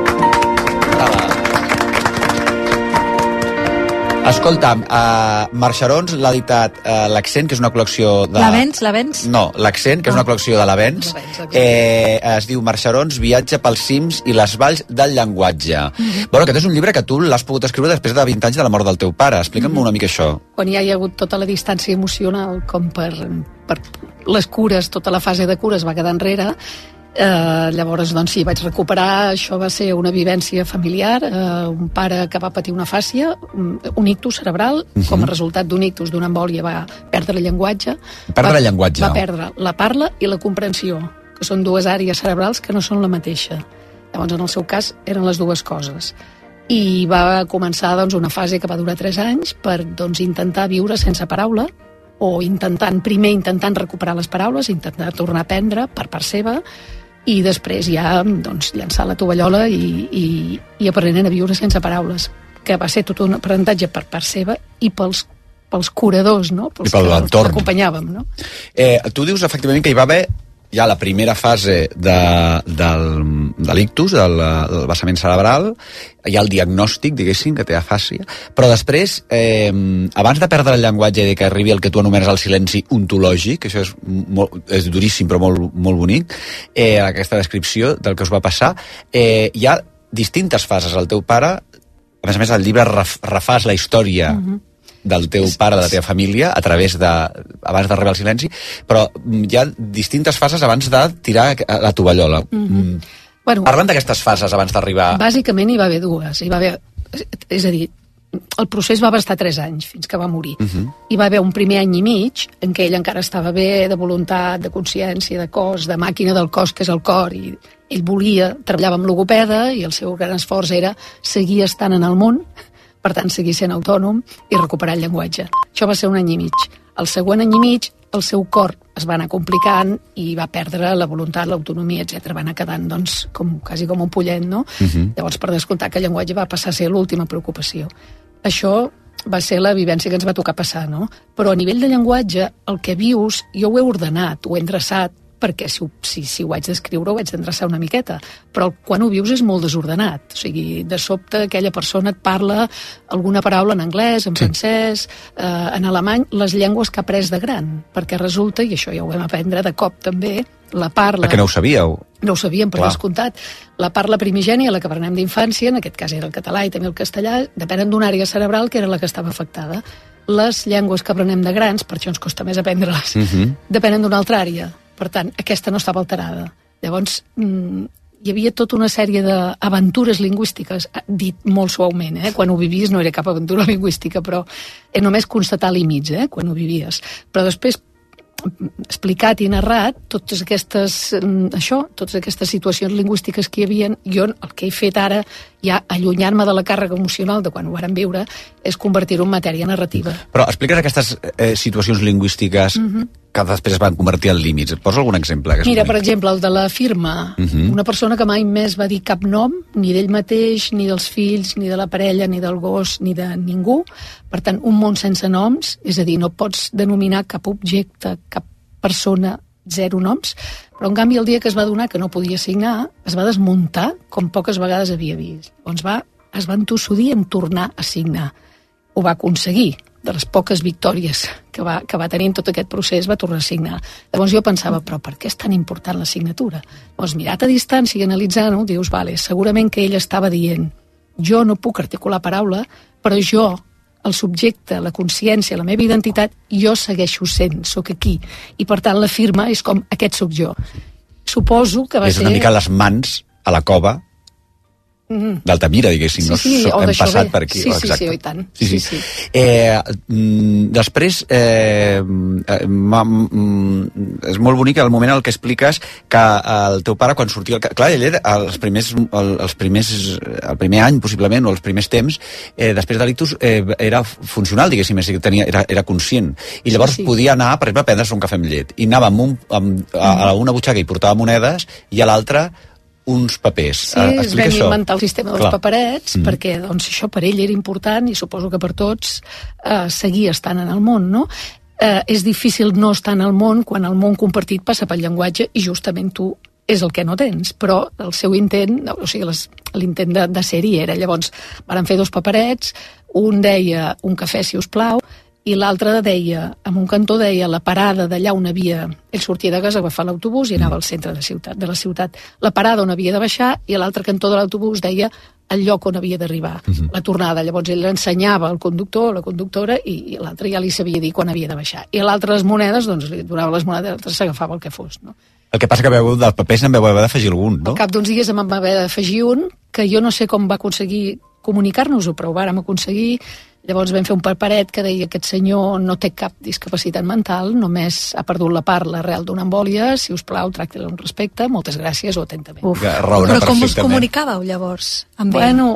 Escolta, uh, Marxarons l'ha editat uh, l'Accent, que és una col·lecció de... L'Avens, l'Avens? No, l'Accent, que és una col·lecció de l'Avens. Eh, es diu Marxarons, viatge pels cims i les valls del llenguatge. Mm-hmm. Bueno, aquest és un llibre que tu l'has pogut escriure després de vint anys de la mort del teu pare. Explica'm mm-hmm. una mica això. Quan ja hi ha hagut tota la distància emocional, com per, per les cures, tota la fase de cures va quedar enrere, Eh, llavors, doncs sí, vaig recuperar, això va ser una vivència familiar, eh, un pare que va patir una fàscia, un, un ictus cerebral, uh-huh. com a resultat d'un ictus, d'una embòlia, va perdre el llenguatge. Perdre va, el llenguatge. Va perdre la parla i la comprensió, que són dues àrees cerebrals que no són la mateixa. Llavors, en el seu cas, eren les dues coses. I va començar, doncs, una fase que va durar tres anys per, doncs, intentar viure sense paraula, o intentant, primer intentant recuperar les paraules, intentar tornar a aprendre per part seva, i després ja doncs, llançar la tovallola i, i, i aprenent a viure sense paraules, que va ser tot un aprenentatge per part seva i pels, pels curadors, no? Pels I per l'entorn. Que l'acompanyàvem, no? Eh, tu dius efectivament que hi va haver ja la primera fase de, del, de l'ictus, del, del vessament cerebral, hi ha el diagnòstic, diguéssim, que té afàsia, però després, eh, abans de perdre el llenguatge i que arribi el que tu anomenes el silenci ontològic, que això és, molt, és duríssim però molt, molt bonic, eh, aquesta descripció del que us va passar, eh, hi ha distintes fases. El teu pare, a més a més, el llibre ref, refàs la història mm-hmm. del teu pare, de la teva família, a través de... abans d'arribar al silenci, però hi ha distintes fases abans de tirar la tovallola. Mm-hmm. Bueno, parlen d'aquestes fases abans d'arribar... Bàsicament hi va haver dues. Hi va haver, és a dir, el procés va estar tres anys, fins que va morir. Uh-huh. Hi va haver un primer any i mig en què ell encara estava bé, de voluntat, de consciència, de cos, de màquina del cos, que és el cor, i ell volia, treballava amb logopeda, i el seu gran esforç era seguir estant en el món, per tant, seguir sent autònom i recuperar el llenguatge. Això va ser un any i mig. El següent any i mig, el seu cor es va anar complicant i va perdre la voluntat, l'autonomia, etcètera. Va anar quedant, doncs, com, quasi com un pollet, no? Uh-huh. Llavors, per descomptar que el llenguatge va passar a ser l'última preocupació. Això va ser la vivència que ens va tocar passar, no? Però a nivell de llenguatge, el que vius, jo ho he ordenat, ho he endreçat, perquè si, si, si ho haig d'escriure ho haig d'endreçar una miqueta, però quan ho vius és molt desordenat, o sigui, de sobte aquella persona et parla alguna paraula en anglès, en sí. francès, eh, en alemany, les llengües que ha après de gran, perquè resulta, i això ja ho vam aprendre de cop també, la parla... Que no ho sabíeu? No ho sabíem, per descomptat. La parla primigènia, la que aprenem d'infància, en aquest cas era el català i també el castellà, depenen d'una àrea cerebral que era la que estava afectada. Les llengües que aprenem de grans, per això ens costa més aprendre-les, uh-huh. depenen d'una altra àrea. Per tant, aquesta no estava alterada. Llavors, mmm, hi havia tota una sèrie d'aventures lingüístiques, dit molt suaument, eh? Quan ho vivies no era cap aventura lingüística, però és només constatar límits, eh? Quan ho vivies. Però després, explicat i narrat, totes aquestes, això, totes aquestes situacions lingüístiques que hi havia, jo el que he fet ara, ja allunyar-me de la càrrega emocional de quan ho vàrem viure, és convertir-ho en matèria narrativa. Però expliques aquestes eh, situacions lingüístiques uh-huh. que després es van convertir en límits. Et poso algun exemple? Mira, per exemple, el de la firma. Uh-huh. Una persona que mai més va dir cap nom, ni d'ell mateix, ni dels fills, ni de la parella, ni del gos, ni de ningú. Per tant, un món sense noms, és a dir, no pots denominar cap objecte, cap persona, zero noms, però en canvi el dia que es va donar que no podia signar, es va desmuntar com poques vegades havia vist. Llavors va, es va entossudir en tornar a signar. Ho va aconseguir, de les poques victòries que va, que va tenir en tot aquest procés, va tornar a signar. Llavors jo pensava, però per què és tan important la signatura? Llavors, mirat a distància i analitzant-ho, dius, vale, segurament que ell estava dient, jo no puc articular paraula, però jo, el subjecte, la consciència, la meva identitat, jo segueixo sent, sóc aquí. I per tant la firma és com, aquest sóc jo. Suposo que va és ser... És una mica les mans a la cova mm. d'Altamira, diguéssim. Sí, no? sí, so, hem passat bé. per aquí. Sí, oh, sí, sí, i tant. Sí, sí. sí, sí. Eh, mm, després, eh, ma, mm, és molt bonic el moment en el que expliques que el teu pare, quan sortia... El, clar, ell era els primers, el, els primers, el primer any, possiblement, o els primers temps, eh, després de l'ictus, eh, era funcional, diguéssim, tenia, era, era conscient. I llavors sí, sí. podia anar, per exemple, a prendre's un cafè amb llet. I anava amb un, amb, a, a una butxaca i portava monedes, i a l'altra uns papers. Sí, Explica es vam això. inventar el sistema dels Clar. paperets, mm. perquè doncs, això per ell era important i suposo que per tots eh, seguir estant en el món, no? Eh, és difícil no estar en el món quan el món compartit passa pel llenguatge i justament tu és el que no tens, però el seu intent, o sigui, les, l'intent de, de ser-hi era. Llavors, van fer dos paperets, un deia un cafè, si us plau, i l'altre deia, en un cantó deia la parada d'allà on havia... Ell sortia de casa a agafar l'autobús i anava al centre de, ciutat, de la ciutat. La parada on havia de baixar i a l'altre cantó de l'autobús deia el lloc on havia d'arribar, uh-huh. la tornada. Llavors ell ensenyava al conductor o la conductora i, i l'altre ja li sabia dir quan havia de baixar. I a l'altre les monedes, doncs li donava les monedes i l'altre s'agafava el que fos, no? El que passa que veu dels papers en veu haver d'afegir algun, no? Al cap d'uns dies em va haver d'afegir un que jo no sé com va aconseguir comunicar-nos-ho, però ho vàrem aconseguir. Llavors vam fer un paperet que deia aquest senyor no té cap discapacitat mental, només ha perdut la parla arrel d'una embòlia, si us plau, tracte-la amb respecte, moltes gràcies o atentament. Uf. Però com us comunicàveu llavors amb ell? Bueno,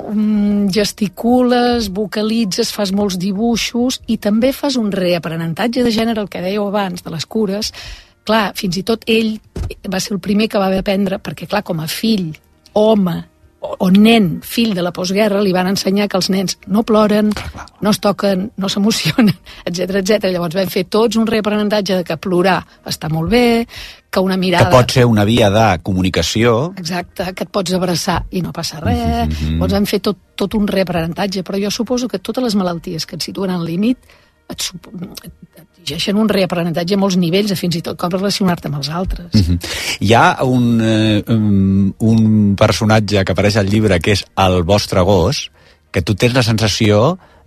gesticules, vocalitzes, fas molts dibuixos i també fas un reaprenentatge de gènere, el que dèieu abans, de les cures. Clar, fins i tot ell va ser el primer que va haver d'aprendre, perquè clar, com a fill, home, o nen, fill de la postguerra, li van ensenyar que els nens no ploren, no es toquen, no s'emocionen, etcètera, etcètera. Llavors vam fer tots un reaprenentatge de que plorar està molt bé, que una mirada... Que pot ser una via de comunicació. Exacte, que et pots abraçar i no passa res. Mm-hmm. Llavors vam fer tot, tot un reaprenentatge, però jo suposo que totes les malalties que et situen al límit et, et exigeixen un reaprenentatge a molts nivells, a fins i tot com relacionar-te amb els altres. Mm-hmm. Hi ha un, eh, un, un personatge que apareix al llibre que és el vostre gos, que tu tens la sensació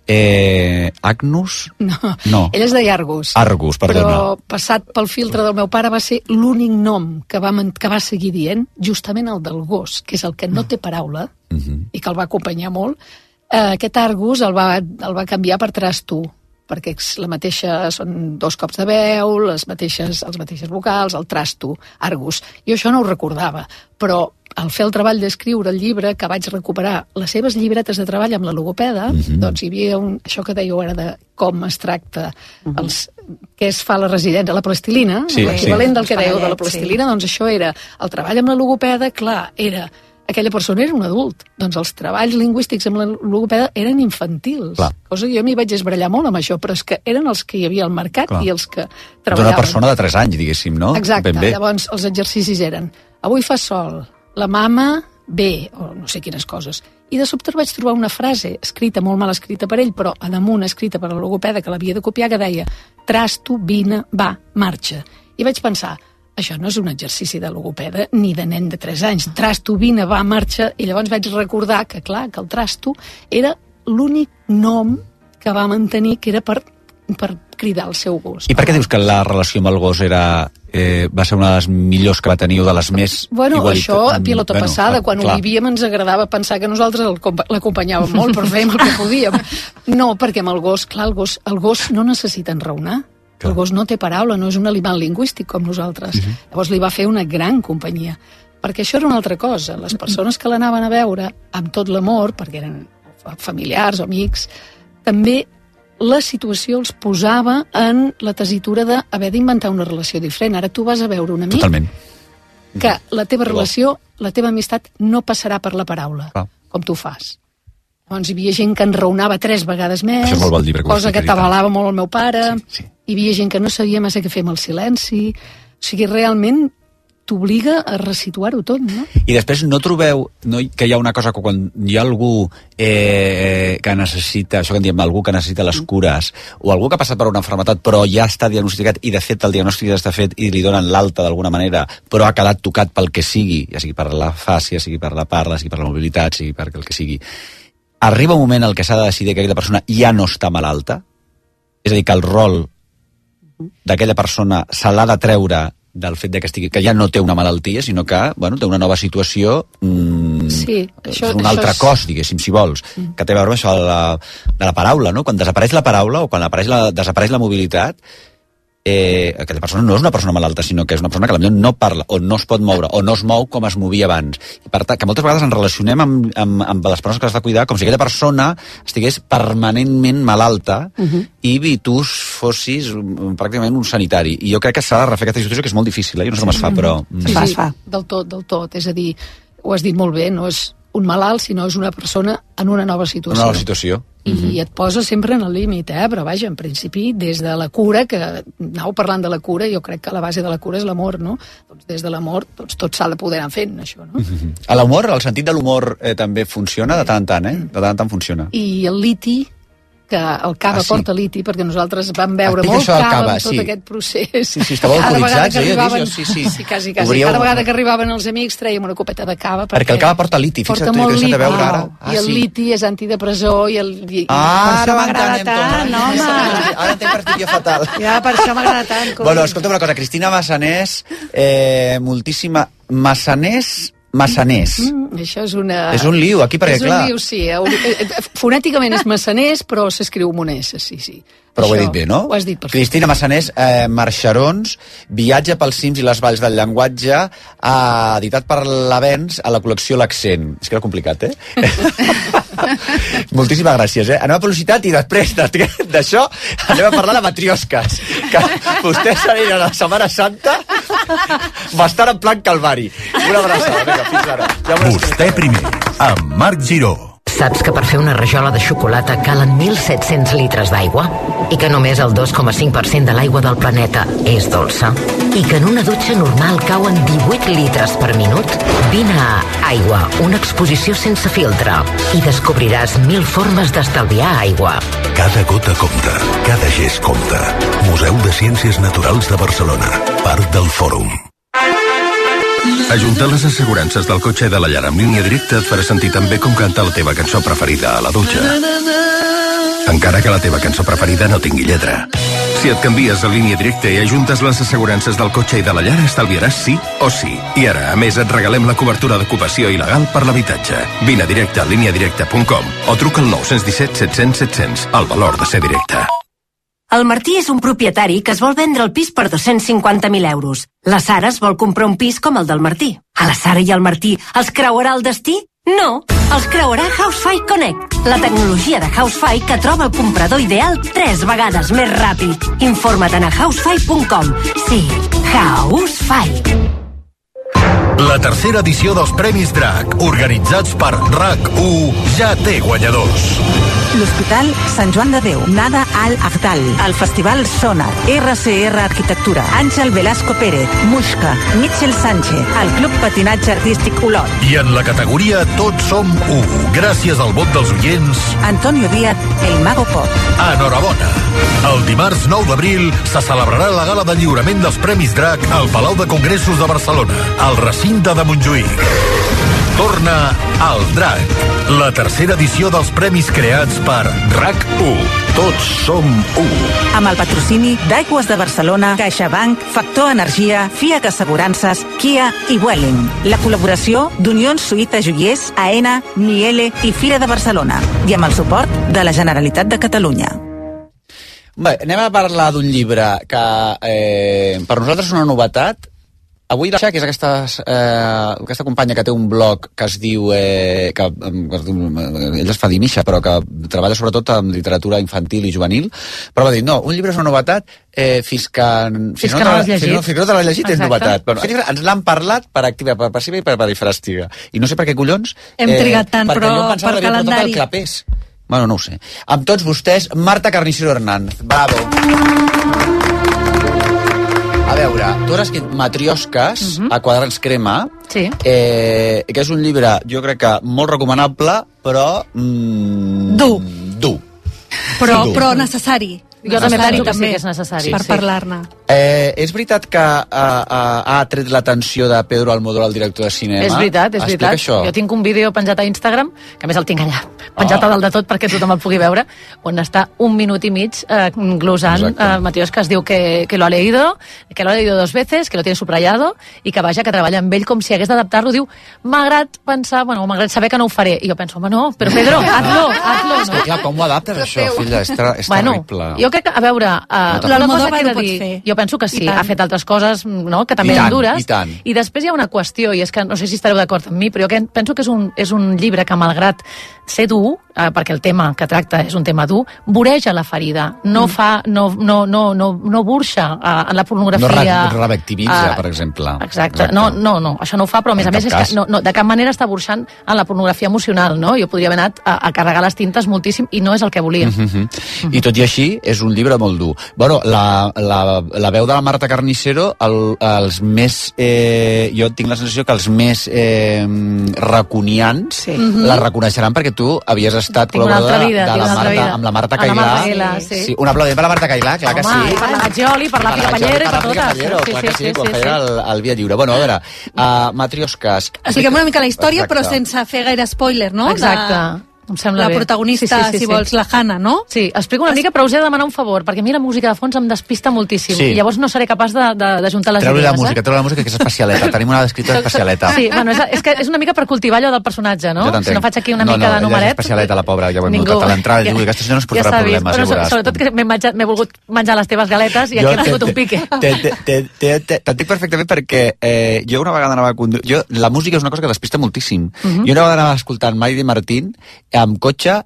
Eh, Agnus? No, no, ell es deia Argus. Argus, perdona. Però passat pel filtre del meu pare va ser l'únic nom que va, que va seguir dient, justament el del gos, que és el que no té paraula, uh-huh. i que el va acompanyar molt. Eh, aquest Argus el va, el va canviar per Trasto, perquè la mateixa, són dos cops de veu, les mateixes, els mateixes vocals, el Trasto, Argus. Jo això no ho recordava, però al fer el treball d'escriure el llibre, que vaig recuperar les seves llibretes de treball amb la logopeda, uh-huh. doncs hi havia un, això que dèieu ara de com es tracta, uh-huh. els, què es fa a la residència, la plastilina, sí, l'equivalent sí. del que dèieu de la plastilina, sí. Doncs això era el treball amb la logopeda, clar, era aquella persona era un adult, doncs els treballs lingüístics amb la logopeda eren infantils, clar. Cosa que jo m'hi vaig esbarallar molt amb això, però és que eren els que hi havia al mercat, clar. I els que treballaven. D'una persona de tres anys, diguéssim, no? Exacte, ben bé. Llavors els exercicis eren avui fa sol, la mama bé, o no sé quines coses. I de sobte vaig trobar una frase escrita, molt mal escrita per ell, però a damunt escrita per la logopeda, que l'havia de copiar, que deia Trasto, vine, va, marxa. I vaig pensar, això no és un exercici de logopeda ni de nen de tres anys. Trasto, vine, va, marxa. I llavors vaig recordar que, clar, que el Trasto era l'únic nom que va mantenir que era per, per cridar el seu gos. I per què dius que la relació amb el gos era, eh, va ser una de les millors que va tenir o de les més bueno, igualitat? Això a pilota bueno, passada, quan clar. Ho vivíem ens agradava pensar que nosaltres l'acompanyàvem molt, però fèiem el que podíem. No, perquè amb el gos, clar, el gos, el gos no necessita enraonar. El gos no té paraula, no és un animal lingüístic com nosaltres. Uh-huh. Llavors li va fer una gran companyia. Perquè això era una altra cosa. Les persones que l'anaven a veure amb tot l'amor, perquè eren familiars o amics, també la situació els posava en la tesitura d'haver d'inventar una relació diferent. Ara tu vas a veure un amic Totalment. Que la teva relació, la teva amistat no passarà per la paraula, ah. com tu fas. Llavors hi havia gent que enraonava tres vegades més, Això és molt bon llibre, que cosa que t'avalava molt el meu pare, sí, sí. Hi havia gent que no sabia massa què fer amb el silenci, o sigui, realment t'obliga a resituar-ho tot, no? I després no trobeu no, que hi ha una cosa que quan hi ha algú eh, que necessita, això que en diem, algú que necessita les cures, o algú que ha passat per una malaltia però ja està diagnosticat i de fet el diagnòstic ja està fet i li donen l'alta d'alguna manera, però ha quedat tocat pel que sigui, ja sigui per la fàscia, sigui per la parla, sigui per la mobilitat, sigui per el que sigui. Arriba un moment en què s'ha de decidir que aquella persona ja no està malalta, és a dir, que el rol d'aquella persona se l'ha de treure del fet de que, estigui, que ja no té una malaltia, sinó que bueno, té una nova situació, mmm, sí, això, un altre això és... cos, diguéssim, si vols, mm. que té a veure amb això de la, de la paraula, no? Quan desapareix la paraula o quan apareix la, desapareix la mobilitat, eh, aquella persona no és una persona malalta, sinó que és una persona que potser no parla, o no es pot moure, o no es mou com es movia abans. I per tant, que moltes vegades ens relacionem amb, amb, amb les persones que has de cuidar com si aquella persona estigués permanentment malalta uh-huh. i tu fossis pràcticament un sanitari. I jo crec que s'ha de refer aquesta situació, que és molt difícil, eh? Jo no sé com es fa, però... Sí, sí, del tot, del tot. És a dir, ho has dit molt bé, no és un malalt, sinó és una persona en una nova situació. Una nova situació. I uh-huh. et posa sempre en el límit, eh? Però vaja, en principi, des de la cura, que anàveu parlant de la cura, jo crec que la base de la cura és l'amor, no? Doncs des de l'amor doncs, tot s'ha de poder anar fent, això, no? Uh-huh. A l'humor, el sentit de l'humor eh, també funciona de tant en tant, eh? De tant en tant funciona. I el liti, que el cava ah, sí. porta liti, perquè nosaltres vam veure Explica molt cava, cava amb tot sí. aquest procés. Sí, sí, estava alcoholitzats, eh? Arribaven, sí, sí. sí, quasi, quasi. Obríeu... Cada vegada que arribaven els amics trèiem una copeta de cava. Perquè, perquè el cava porta liti, fixa't, porta molt liti. De veure ara. Ah, I el sí. liti és antidepressor i el... I, ah, per això m'agrada tant, home. Ara entenc per tipia fatal. Ja, per això m'agrada tant. Com... Bueno, escolta una cosa, Cristina Massanés, eh, moltíssima... Massanés... Massanés. Mm, això és una... És un lío, aquí, perquè, és clar... És un lío, sí. Fonèticament és Massanés, però s'escriu Monés, sí, sí. Però això, ho he dit bé, no? Ho has dit perfecte. Cristina Massanés, eh, Marxarons, viatge pels cims i les valls del llenguatge, eh, editat per l'Avenç a la col·lecció L'Accent. És que era complicat, eh? Moltíssimes gràcies, eh? Anem a publicitat i després d'això anem a parlar de matriosques. Que vostè s'anirà a la Setmana Santa bastant en plan calvari. Una abraçada, vinga, fins ara. Ja vostè primer, amb Marc Giró. Saps que per fer una rajola de xocolata calen mil set-cents litres d'aigua? I que només el dos coma cinc per cent de l'aigua del planeta és dolça? I que en una dutxa normal cauen divuit litres per minut? Vine a Aigua, una exposició sense filtre, i descobriràs mil formes d'estalviar aigua. Cada gota compta, cada gest compta. Museu de Ciències Naturals de Barcelona, part del Fòrum. Ajuntar les assegurances del cotxe i de la llar amb línia directa et farà sentir tan bé com cantar la teva cançó preferida a la dutxa. encara que la teva cançó preferida no tingui lletra. Si et canvies a Línia Directa i ajuntes les assegurances del cotxe i de la llar, estalviaràs sí o sí. I ara, a més, et regalem la cobertura d'ocupació il·legal per l'habitatge. Vine a directe a línia directa punt com o truca al nou un set set cents set cents. El valor de ser directe. El Martí és un propietari que es vol vendre el pis per dos-cents cinquanta mil euros. La Sara es vol comprar un pis com el del Martí. A la Sara i al Martí els creuarà el destí? No, els creuarà Housefy Connect, la tecnologia de Housefy que troba el comprador ideal tres vegades més ràpid. Informa't a housefy punt com. Sí, Housefy. La tercera edició dels Premis Drac, organitzats per RAC u, ja té guanyadors. L'Hospital Sant Joan de Déu, Nada al Agdal, el Festival Sonar, R C R Arquitectura, Àngel Velasco Pérez, Muixca, Mitchell Sánchez, el Club Patinatge Artístic Olot. I en la categoria Tots som u, gràcies al vot dels oients, Antonio Díaz, el Mago Pop. Enhorabona. El dimarts nou d'abril se celebrarà la gala de lliurament dels Premis Drac al Palau de Congressos de Barcelona, al recinte de Montjuïc. Torna al Drac, la tercera edició dels premis creats per RAC u. Tots som u. Amb el patrocini d'Aigües de Barcelona, CaixaBank, Factor Energia, Fiat Assegurances, Kia i Welling. La col·laboració d'Unions Suïta Joiers, AENA, Miele i Fira de Barcelona. I amb el suport de la Generalitat de Catalunya. Bé, anem a parlar d'un llibre que eh, per nosaltres és una novetat. Avui la que és aquesta, eh, aquesta companya que té un blog que es diu, eh, que, que es diu, ell es fa dir Misha, però que treballa sobretot en literatura infantil i juvenil, però va dir, no, un llibre és una novetat eh, fins que, fins fins no, que no l'has llegit. Fins, no, fins que no te l'has llegit. Exacte. És novetat. Bueno, Sí. ens l'han parlat per activa, per passiva i per perifràstica. I no sé per què collons... Hem trigat tant, perquè però jo pensava per que l'havia portat calendari. al Clapés. Bueno, no ho sé. Amb tots vostès, Marta Carnicero Hernández. Bravo. A veure, tu has escrit Matriosques, uh -huh. a quadrats crema, sí. eh, que és un llibre, jo crec que molt recomanable, però... Mm, dur. Dur. Però, Dur. però necessari. Jo també Necessari, penso que sí també, que és necessari. per Sí. parlar-ne. Eh, és veritat que uh, uh, ha tret l'atenció de Pedro Almodóvar, el director de cinema? És veritat, és Explica veritat. això. Jo tinc un vídeo penjat a Instagram, que a més el tinc allà, penjat Oh. a dalt de tot perquè tothom el pugui veure, on està un minut i mig eh, glosant eh, Matías, que es diu que, que lo ha leído, que lo ha leído dos veces, que lo tiene subrayado, i que vaja, que treballa amb ell com si hagués d'adaptar-lo. Diu, m'agrat pensar, bueno, m'agrat saber que no ho faré. I jo penso, home, no, però Pedro, hazlo, hazlo. És que, clar, com ho adaptes, això, filla? És, ter és Bueno, terrible. jo crec que, a veure, uh, No, una L'Almodóvar cosa que he de ho pot dir, fer. jo penso que I sí, tant. ha fet altres coses, no?, que també I eren tant, dures. i tant. I després hi ha una qüestió, i és que no sé si estareu d'acord amb mi, però jo que penso que és un, és un llibre que, malgrat ser dur, eh, perquè el tema que tracta és un tema dur, voreja la ferida, no mm. fa, no, no, no, no, no burxa eh, en la pornografia. No re revictimitza, eh, per exemple. Exacte. Exacte. No, no, no, això no ho fa, però a més En a més cap és cas. que no, no, de cap manera està burxant en la pornografia emocional, no? Jo podria haver anat a, a carregar les tintes moltíssim i no és el que volia. Mm -hmm. I tot i així, és un llibre molt dur. Bueno, la, la, la veu de la Marta Carnicero, el, els més... Eh, jo tinc la sensació que els més eh, raconians Sí. la reconeixeran perquè tu havies estat Tinc una col·laboradora altra vida, de tinc la una altra Marta, vida. amb la Marta Amb la Cailà. Marta Cailà, sí. sí. Un aplaudiment per la Marta Cailà, clar que Home, sí. i per la Gatjoli, per la Per Pica Pallero i per la Pica totes. Pallero, clar que sí, quan sí, feia sí. el, el Via Lliure. Bueno, a veure, uh, Matriosques... Expliquem una mica la història, Exacte. però sense fer gaire spoiler, no? Exacte. Em sembla la bé. protagonista, Sí, sí, sí, si sí. vols, la Hannah, no? Sí, explico una mica, però us he de demanar un favor, perquè a mi la música de fons em despista moltíssim, Sí. i llavors no seré capaç de, de, de juntar les Treu-li idees. la música, eh? treu la música, que és especialeta. Tenim una escriptora especialeta. Sí, bueno, és, és, que és una mica per cultivar allò del personatge, no? Jo t'entenc. Si no faig aquí una no, mica no, de ella numeret... és especialeta, la pobra, ja ho hem Ningú. notat a l'entrada, Ja- diu, aquesta senyora no es posarà ja s'ha vist, problemes, però ja veuràs. sobretot que m'he menjat- m'he volgut menjar les teves galetes i Jo aquí ha te- sigut un te- pique. te- te- te- te- te- T'entenc perfectament perquè eh, jo una vegada anava a conduir... Jo, la música és una cosa que despista moltíssim. Mhm. Jo una vegada anava escoltant Maide Martín amb cotxe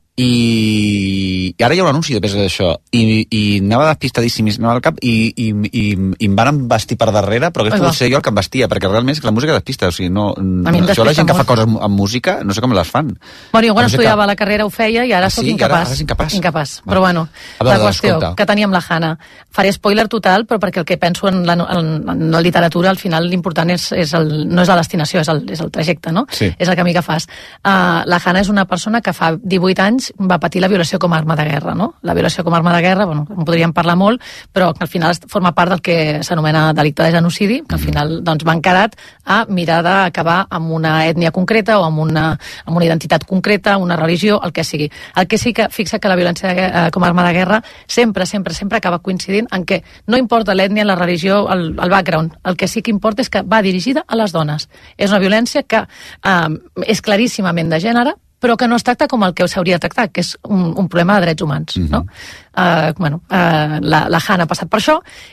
i, i ara hi ha un anunci després d'això i, i anava despistadíssim i anava al cap i, i, i, i em van embestir per darrere, però Ai, hagués va. pogut ser jo el que embestia, perquè realment és que la música despista, o sigui, no, A mi em això la gent despista que fa molt. coses amb música no sé com les fan. Bueno, jo quan A no ser estudiava que- la carrera ho feia i ara Ah, sóc sí? I ara- incapaç. ara és incapaç? Incapaç. Ah. Però bueno, A veure, la qüestió escolta. que teníem la Hannah. Faré spoiler total, però perquè el que penso en la, en, en la literatura, al final l'important és, és el, no és la destinació, és el, és el trajecte, no? Sí. És el camí que fas. Uh, la Hannah és una persona que fa divuit anys va patir la violació com a arma de guerra, no? La violació com a arma de guerra, bueno, en podríem parlar molt, però que al final forma part del que s'anomena delicte de genocidi, que al final doncs, va encarat a mirar d'acabar amb una ètnia concreta o amb una, amb una identitat concreta, una religió, el que sigui. El que sí que fixa que la violència eh, com a arma de guerra sempre, sempre, sempre acaba coincidint en què no importa l'ètnia, la religió, el, el background, el que sí que importa és que va dirigida a les dones. És una violència que eh, és claríssimament de gènere, però que no es tracta com el que s'hauria de tractar, que és un, un problema de drets humans. Uh-huh. No? Uh, bueno, uh, la, la Hannah ha passat per això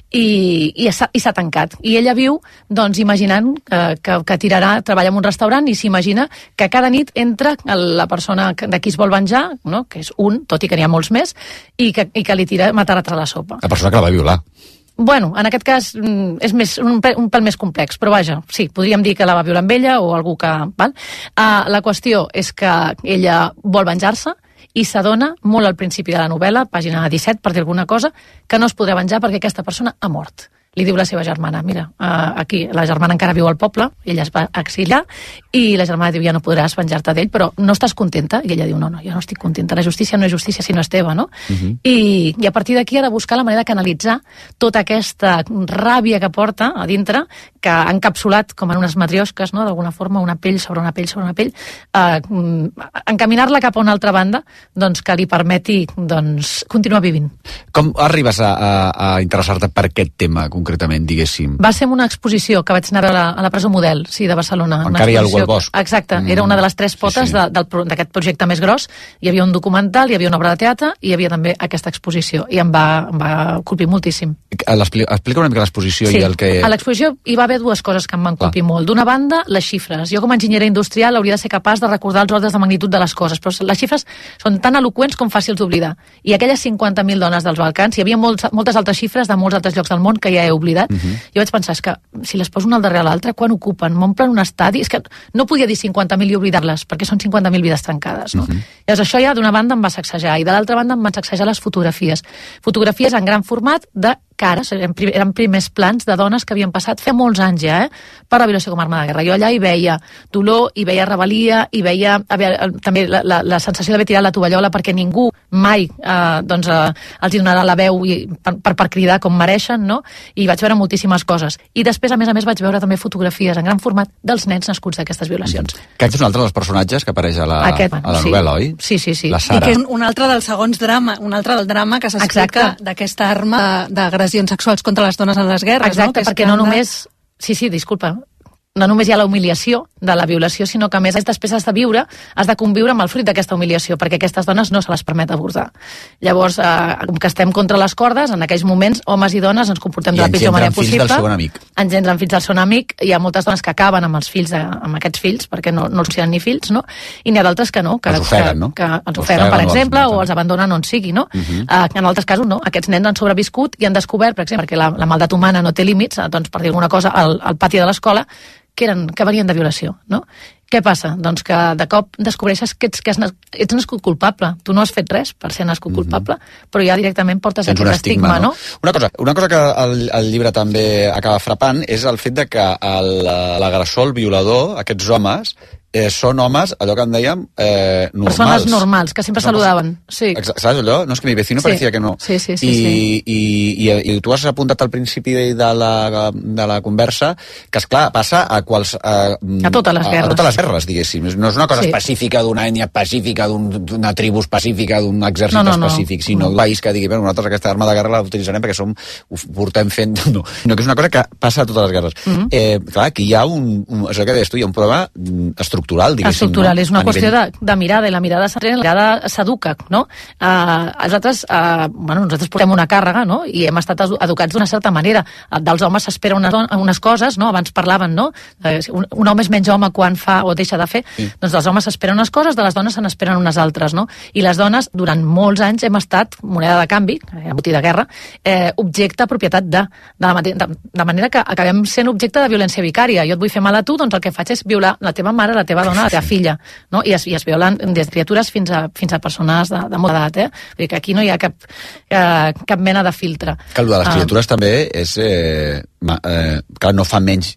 i, i s'ha tancat. I ella viu doncs, imaginant uh, que, que tirarà, treballa en un restaurant i s'imagina que cada nit entra la persona de qui es vol venjar, no? Que és un, tot i que n'hi ha molts més, i que, i que li tira, matarà a la sopa. La persona que la va violar. Bueno, en aquest cas és més, un, un pèl més complex, però vaja, sí, podríem dir que la va violar amb ella o algú que... Val? Uh, la qüestió és que ella vol venjar-se i s'adona molt al principi de la novel·la, pàgina disset, per dir alguna cosa, que no es podrà venjar perquè aquesta persona ha mort. Li diu la seva germana, mira, uh, aquí la germana encara viu al poble, ella es va exiliar, i la germana diu, ja no podràs venjar-te d'ell, però no estàs contenta? I ella diu, no, no, jo no estic contenta, la justícia no és justícia si no és teva, no? Uh-huh. I, I a partir d'aquí ha de buscar la manera de canalitzar tota aquesta ràbia que porta a dintre, que ha encapsulat com en unes matriosques, no?, d'alguna forma, una pell sobre una pell sobre una pell, uh, encaminar-la cap a una altra banda, doncs que li permeti doncs, continuar vivint. Com arribes a, a, a interessar-te per aquest tema, concretament, diguéssim? Va ser una exposició que vaig anar a la, a la presó Model, sí, de Barcelona. Encara hi ha algú al bosc. Exacte, mm. era una de les tres potes sí, sí. d'aquest projecte més gros. Hi havia un documental, hi havia una obra de teatre i hi havia també aquesta exposició. I em va, em va colpir moltíssim. Explica una mica l'exposició sí. i el que... A l'exposició hi va haver dues coses que em van colpir ah. molt. D'una banda, les xifres. Jo com a enginyera industrial hauria de ser capaç de recordar els ordres de magnitud de les coses, però les xifres són tan eloqüents com fàcils d'oblidar. I aquelles cinquanta mil dones dels Balcans, hi havia molts, moltes altres xifres de molts altres llocs del món que ja he oblidat. Uh-huh. Jo vaig pensar, és que si les poso una al darrere l'altra, quan ocupen? M'omplen un estadi? És que no podia dir cinquanta mil i oblidar-les, perquè són cinquanta mil vides trencades. No? Uh-huh. Llavors això ja d'una banda em va sacsejar, i de l'altra banda em van sacsejar les fotografies. Fotografies en gran format de cares, eren primers plans de dones que havien passat, fa molts anys ja, eh, per la violació com a arma de guerra. Jo allà hi veia dolor, hi veia rebel·lia, hi veia veure, també la, la, la sensació d'haver tirat la tovallola perquè ningú mai eh, doncs, eh, els hi donarà la veu i, per, per, per cridar com mereixen, no? I vaig veure moltíssimes coses. I després, a més a més, vaig veure també fotografies en gran format dels nens nascuts d'aquestes violacions. Mm. Aquest és un altre dels personatges que apareix a la, Aquest, a la sí. novel·la, oi? Sí, sí, sí. La Sara. I que és un altre dels segons drama, un altre del drama que s'explica d'aquesta arma d'agressions sexuals contra les dones en les guerres. Exacte, no? perquè no només... Sí, sí, disculpa. No només hi ha la humiliació de la violació, sinó que a més després has de viure, has de conviure amb el fruit d'aquesta humiliació, perquè aquestes dones no se les permet abordar. Llavors, eh, com que estem contra les cordes, en aquells moments, homes i dones ens comportem de la pitjor manera possible. I engendren fills del segon amic. Engendren fills del segon amic. Hi ha moltes dones que acaben amb els fills, de, amb aquests fills, perquè no, no els tenen ni fills, no? I n'hi ha d'altres que no. Que, els ofeguen, no? Que, que els ofeguen, per exemple, o els abandonen on sigui, no? Uh-huh. eh, en altres casos, no. Aquests nens han sobreviscut i han descobert, per exemple, perquè la, la maldat humana no té límits, doncs, per dir alguna cosa, al, al pati de l'escola, que, eren, que venien de violació, no? Què passa? Doncs que de cop descobreixes que ets, que ets, ets nascut culpable. Tu no has fet res per ser nascut mm-hmm. culpable, però ja directament portes Tens aquest estigma, estigma, no? no? Una cosa, una cosa que el, el llibre també acaba frapant és el fet de que l'agressor, el violador, aquests homes, eh, són homes, allò que en dèiem, eh, normals. Persones normals, que sempre persones... saludaven. Sí. Saps allò? No, és que mi vecino sí. parecía que no. Sí, sí, sí. I, sí. I, i, i tu has apuntat al principi de la, de la conversa que, esclar, passa a quals... A, a totes les guerres. A totes les guerres, diguéssim. No és una cosa sí. específica d'una ètnia específica, d'una un, tribu específica, d'un exèrcit no, no, específic, no. sinó un país que digui, bueno, nosaltres aquesta arma de guerra la utilitzarem perquè som, ho portem fent... No, no, que és una cosa que passa a totes les guerres. Mm-hmm. eh, clar, aquí hi ha un... un això que deies tu, hi ha un problema estructural, diguéssim. Estructural. No? És una a qüestió nivell... de, de mirada, i la mirada s'entrena, la mirada s'educa, no? Uh, els altres, uh, bueno, nosaltres portem una càrrega, no? I hem estat educats d'una certa manera. Dels homes s'espera unes, unes coses, no? Abans parlaven, no? Uh, un, un home és menys home quan fa o deixa de fer. Sí. Doncs dels homes s'esperen unes coses, de les dones se n'esperen unes altres, no? I les dones, durant molts anys, hem estat moneda de canvi, botí de guerra, eh, objecte, propietat de, de, la, de, de manera que acabem sent objecte de violència vicària. Jo et vull fer mal a tu, doncs el que faig és violar la teva mare, la teva dona, la teva filla. No? I, es, i es violen des de criatures fins a, fins a persones de, de molta edat, eh? Vull dir que aquí no hi ha cap, eh, cap mena de filtre. Que el de les criatures uh, també és... Eh, ma, eh, clar, no fa menys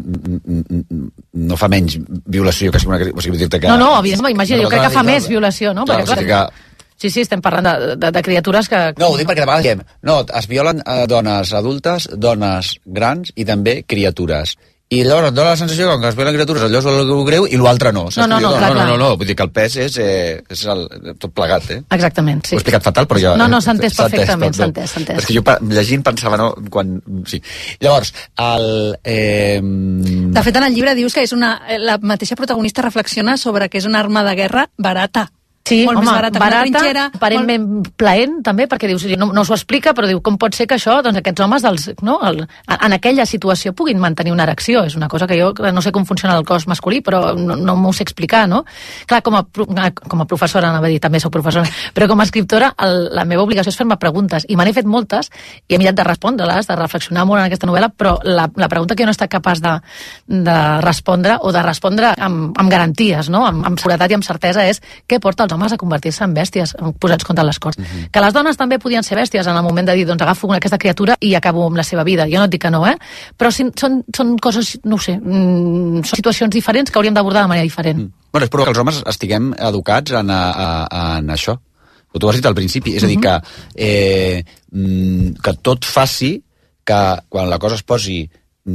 no fa menys violació que si una... O sigui, que... No, no, evidentment, imagina, jo crec que fa més violació, no? Clar, perquè, clar, que Sí, sí, estem parlant de, de, de criatures que... No, ho dic perquè de vegades diem, no, es violen eh, dones adultes, dones grans i també criatures. I llavors et dona la sensació que quan es violen criatures allò és el greu i l'altre no. No, no, no, clar, no, no, clar. no, no, vull dir que el pes és, eh, és el, tot plegat, eh? Exactament, sí. Ho he explicat fatal, però ja... No, no, s'ha entès s'ha entès perfectament, tot, s'ha no? entès, s'ha entès. És que jo pa- llegint pensava, no, quan... Sí. Llavors, el... Eh... De fet, en el llibre dius que és una, la mateixa protagonista reflexiona sobre que és una arma de guerra barata. Sí, molt home, més barata, barata, una trinxera, aparentment molt... plaent, també, perquè dius, no, no s'ho explica, però diu, com pot ser que això, doncs aquests homes, dels, no, el, en aquella situació puguin mantenir una erecció? És una cosa que jo no sé com funciona el cos masculí, però no, no m'ho sé explicar, no? Clar, com a, com a professora, anava a dir, també soc professora, però com a escriptora, el, la meva obligació és fer-me preguntes, i me n'he fet moltes, i he mirat de respondre-les, de reflexionar molt en aquesta novel·la, però la, la pregunta que jo no he estat capaç de, de respondre, o de respondre amb, amb garanties, no? amb, amb seguretat i amb certesa, és què porta els homes a convertir-se en bèsties posats contra les corts. Uh-huh. Que les dones també podien ser bèsties en el moment de dir, doncs agafo aquesta criatura i acabo amb la seva vida. Jo no et dic que no, eh? Però si, són, són coses, no ho sé, mm, són situacions diferents que hauríem d'abordar de manera diferent. Mm. Bueno, és prou que els homes estiguem educats en, a, a, en això. Tu ho has dit al principi, és a dir, que, eh, mm, que tot faci que quan la cosa es posi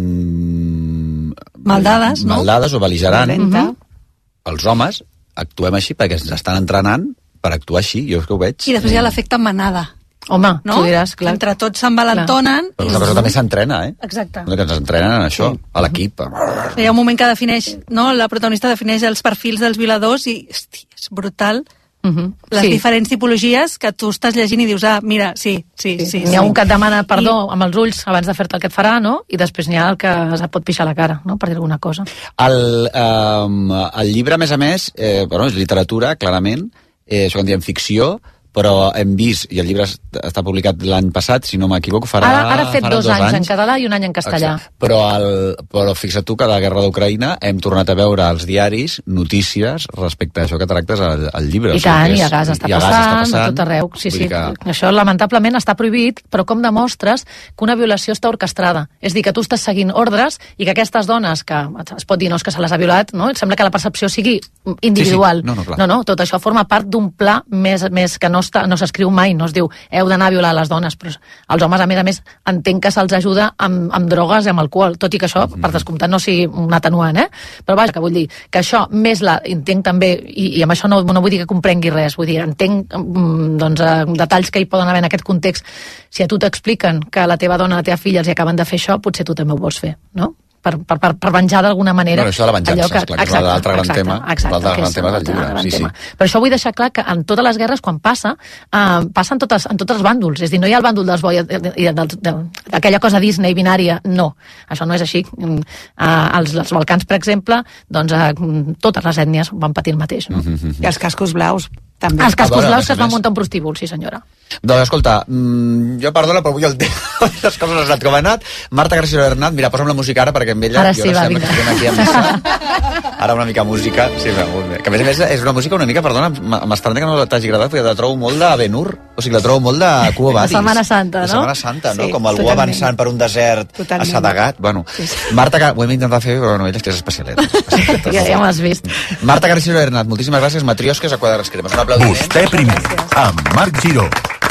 mm, maldades, no? maldades o bel·ligerant, uh-huh. els homes actuem així perquè ens estan entrenant per actuar així, jo és que ho veig. I després hi ha l'efecte manada. Home, no? tu diràs, clar. Entre tots s'envalentonen. Però una cosa també s'entrena, eh? Exacte. Que ens entrenen en això, sí. A l'equip. Hi ha un moment que defineix, no? La protagonista defineix els perfils dels violadors i, hosti, és brutal. Uh-huh. Les sí. diferents tipologies que tu estàs llegint i dius, ah, mira, sí, sí, sí. sí N'hi ha sí. un que et demana perdó I... amb els ulls abans de fer-te el que et farà, no? I després n'hi ha el que es pot pixar la cara, no? Per dir alguna cosa. El, eh, el llibre, a més a més, eh, bueno, és literatura, clarament, eh, això que en diem ficció, però hem vist, i el llibre està publicat l'any passat, si no m'equivoco, farà... Ara, ara ha fet farà dos, dos anys, anys en català i un any en castellà. Exacte. Però, el, però fixa't tu que a la guerra d'Ucraïna hem tornat a veure als diaris notícies respecte a això que tractes al, al llibre. I o sigui, tant, és, i a gas està, i a passant, gas està passant, a tot arreu. Sí, sí. Que... Això lamentablement està prohibit, però com demostres que una violació està orquestrada? És dir, que tu estàs seguint ordres i que aquestes dones, que es pot dir no, és que se les ha violat, no? Et sembla que la percepció sigui individual. Sí, sí. No, no, clar. no, no, tot això forma part d'un pla més, més que no, està, no s'escriu mai, no es diu heu d'anar a violar les dones, però els homes, a més a més, entenc que se'ls ajuda amb, amb drogues i amb alcohol, tot i que això, per descomptat, no sigui un atenuant, eh? Però vaja, que vull dir, que això, més la, entenc també, i, i amb això no, no vull dir que comprengui res, vull dir, entenc doncs, detalls que hi poden haver en aquest context. Si a tu t'expliquen que la teva dona, la teva filla els acaben de fer això, potser tu també ho vols fer, no? Per, per, per, per venjar d'alguna manera... Bueno, això de la venjança, que, esclar, que és l'altre gran exacte, tema, exacte, l'altre gran tema del llibre. Gran sí, tema. sí. Per això vull deixar clar que en totes les guerres, quan passa, eh, passa en, totes, en tots els bàndols. És a dir, no hi ha el bàndol dels boi i d'aquella cosa Disney binària, no. Això no és així. Eh, als, als Balcans, per exemple, doncs eh, totes les ètnies van patir el mateix. No? Mm-hmm. I els cascos blaus, també. Els cascos veure, blaus que es van més. muntar un prostíbul, sí senyora. Doncs escolta, mmm, jo perdona, però avui el tema, les coses han anat com ha anat. Marta García Bernat, mira, posa'm la música ara, perquè amb ella... Ara sí, va, vinga. Aquí a missa. Ara una mica música, sí, va, molt bé. Que a més a més és una música una mica, perdona, m'estranya que no t'hagi agradat, perquè la trobo molt de Ben-Hur, o sigui, la trobo molt de Cuba Badis. De Setmana Santa, no? De Setmana Santa, no? Sí, Com algú totalment. avançant per un desert Totalment. assedegat. Bueno, Sí, sí. Marta, ho hem intentat fer, però no, ella és especialeta. especialeta. Ja, ja m'has vist. Marta García Bernat, moltíssimes gràcies. Matriosques a Quadres Cremes. Un aplaudiment. Vostè primer, amb Marc Giró.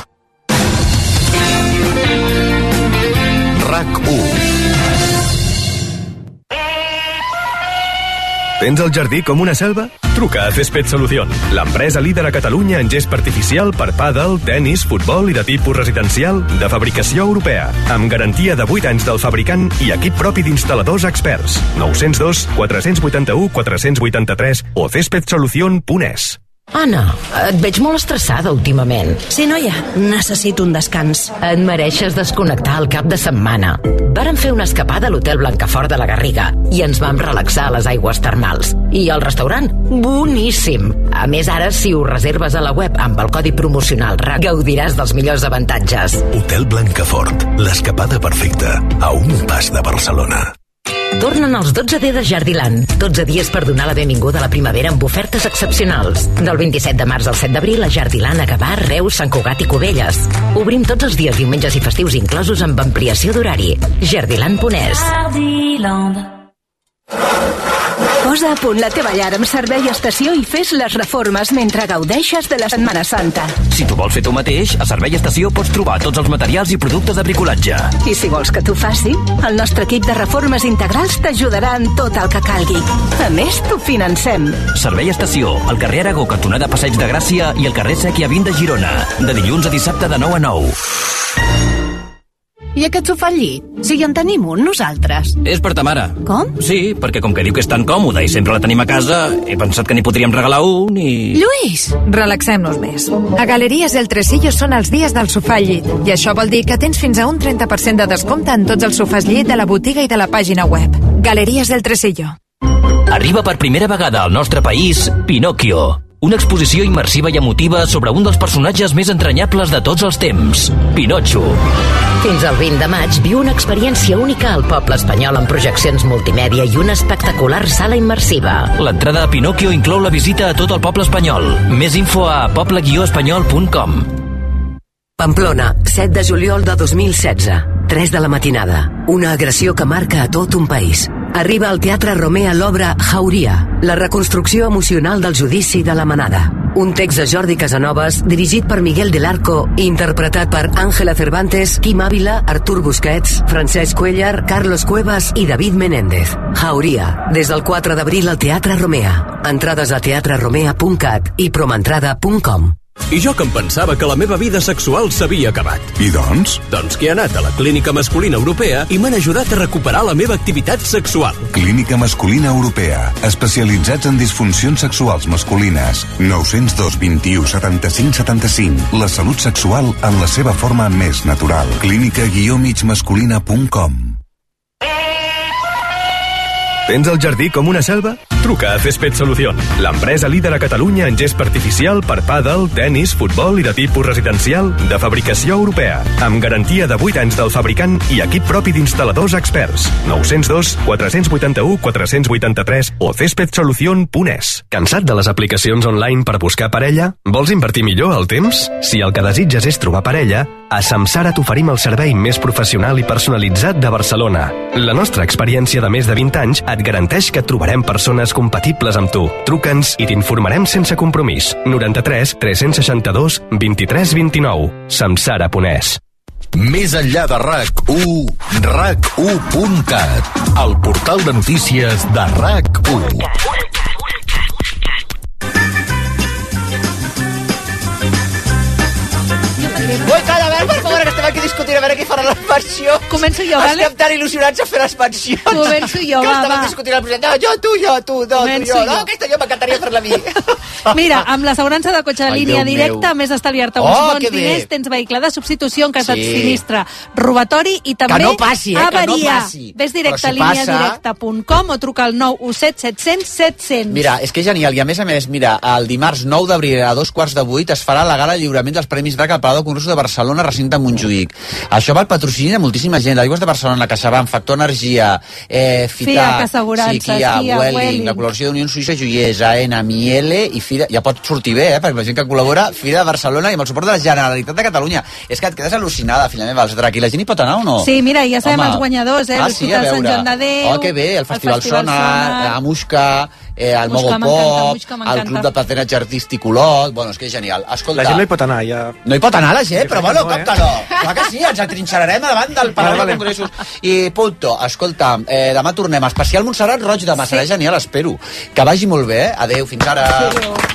RAC u. Tens el jardí com una selva? Truca a Césped Solución, l'empresa líder a Catalunya en gespa artificial per pàdel, tenis, futbol i de tipus residencial de fabricació europea, amb garantia de vuit anys del fabricant i equip propi d'instal·ladors experts. nou zero dos, quatre vuit u, quatre vuit tres o césped solución punt es. Anna, et veig molt estressada últimament. Sí, noia, necessito un descans. Et mereixes desconnectar el cap de setmana. Vàrem fer una escapada a l'Hotel Blancafort de la Garriga i ens vam relaxar a les aigües termals. I el restaurant, boníssim. A més, ara, si ho reserves a la web amb el codi promocional RAC, gaudiràs dels millors avantatges. Hotel Blancafort, l'escapada perfecta a un pas de Barcelona. Tornen els dotze D de Jardiland. dotze dies per donar la benvinguda a la primavera amb ofertes excepcionals. Del vint-i-set de març al set d'abril a Jardiland a Gavà, Reus, Sant Cugat i Cubelles. Obrim tots els dies, diumenges i festius inclosos amb ampliació d'horari. Jardiland punt es. Jardiland. Posa a punt la teva llar amb Servei Estació i fes les reformes mentre gaudeixes de la Setmana Santa. Si tu vols fer tu mateix, a Servei Estació pots trobar tots els materials i productes de bricolatge. I si vols que t'ho faci, el nostre equip de reformes integrals t'ajudarà en tot el que calgui. A més, t'ho financem. Servei Estació, al carrer Aragó, cantonada Passeig de Gràcia i al carrer Sèquia vint de Girona. De dilluns a dissabte de nou a nou. I aquest sofà al llit? Si hi en tenim un, nosaltres. És per ta mare. Com? Sí, perquè com que diu que és tan còmode i sempre la tenim a casa, he pensat que n'hi podríem regalar un i... Lluís, relaxem-nos més. A Galeries El Tresillo són els dies del sofà al llit, i això vol dir que tens fins a un trenta per cent de descompte en tots els sofàs llit de la botiga i de la pàgina web. Galeries El Tresillo. Arriba per primera vegada al nostre país Pinocchio. Una exposició immersiva i emotiva sobre un dels personatges més entranyables de tots els temps, Pinocho. Fins al vint de maig viu una experiència única al poble espanyol amb projeccions multimèdia i una espectacular sala immersiva. L'entrada a Pinocchio inclou la visita a tot el poble espanyol. Més info a poble guió espanyol punt com. Pamplona, set de juliol de dos mil setze, tres de la matinada. Una agressió que marca a tot un país. Arriba al Teatre Romea l'obra Jauria, la reconstrucció emocional del judici de la manada. Un text de Jordi Casanovas, dirigit per Miguel del Arco i interpretat per Ángela Cervantes, Quim Ávila, Artur Busquets, Francesc Cuellar, Carlos Cuevas i David Menéndez. Jauria, des del quatre d'abril al Teatre Romea. Entrades a teatre romea punt cat i promentrada punt com. I jo que em pensava que la meva vida sexual s'havia acabat. I doncs? Doncs que he anat a la Clínica Masculina Europea i m'han ajudat a recuperar la meva activitat sexual. Clínica Masculina Europea, especialitzats en disfuncions sexuals masculines. nou zero dos, vint-i-u, setanta-cinc, setanta-cinc. La salut sexual en la seva forma més natural. clínica guió mig masculina punt com. Tens el jardí com una selva? Truca a Césped Solución, l'empresa líder a Catalunya en gespa artificial per pàdel, tenis, futbol i de tipus residencial de fabricació europea, amb garantia de vuit anys del fabricant i equip propi d'instal·ladors experts. nou zero dos, quatre vuit u, quatre vuit tres o césped solución punt es. Cansat de les aplicacions online per buscar parella? Vols invertir millor el temps? Si el que desitges és trobar parella, a Samsara t'oferim el servei més professional i personalitzat de Barcelona. La nostra experiència de més de vint anys et garanteix que trobarem persones compatibles amb tu. Truca'ns i t'informarem sense compromís. noranta-tres, tres seixanta-dos, vint-i-tres vint-i-nou. Samsara punt es. Més enllà de RAC u, rac u punt cat, el portal de notícies de RAC u. Ui, calla, a veure, per favor, que estem aquí discutint a veure qui farà l'expansió. Començo jo, vale? Estem tan il·lusionats a fer l'expansió. Començo jo, que va, estàvem va. discutint al president. No, jo, tu, jo, tu, no, Començo tu, jo. jo. No, aquesta jo m'encantaria fer-la a mi. Mira, amb l'assegurança de cotxe de Ai, línia Déu directa, meu. a més d'estalviar-te Oh, uns que bons bé. diners, tens vehicle de substitució en cas Sí. de sinistre, robatori i també Que no passi, eh, que no avaria. passi. Ves Però directe si a línia passa- directa punt com o truca al nou u set set cents set cents. Mira, és que és genial. I a més a més, mira, el dimarts nou d'abril a dos quarts de vuit es farà la gala de lliurament dels Premis Drac al Palau de Congressos de Barcelona, recinte Montjuïc. Això va al patrocini de moltíssima gent. Aigües de Barcelona, CaixaBank, Factor Energia, eh, Fita, Fiac Assegurances, sí, Kia, Kia, Welling, Welling. la col·laboració d'Unió Suïssa Joiers, AENA, Miele i Fira. Ja pot sortir bé, eh, perquè la gent que col·labora, Fira de Barcelona i amb el suport de la Generalitat de Catalunya. És que et quedes al·lucinada, filla meva, els Drac. I la gent hi pot anar o no? Sí, mira, ja sabem Home. els guanyadors, eh? Ah, L'Hospital sí, a Sant veure. Joan de Déu, Oh, que bé, el Festival, el Festival Sonar, Sonar. la Muixca, eh, el Muixca Mogo m'encanta, Pop, Muixca m'encanta. el Club de Patinatge Artístic Olot. Bueno, és que és genial. Escolta, La gent no hi pot anar, ja... no hi pot anar la gent, Jo però crec bueno, que com no, que no? Clar que sí, ens atrinxerarem davant del Palau Vale, vale. de Congressos. I punto, escolta, eh, demà tornem. Especial Montserrat Roig demà, serà genial, espero. Que vagi molt bé, eh? Adéu, fins ara.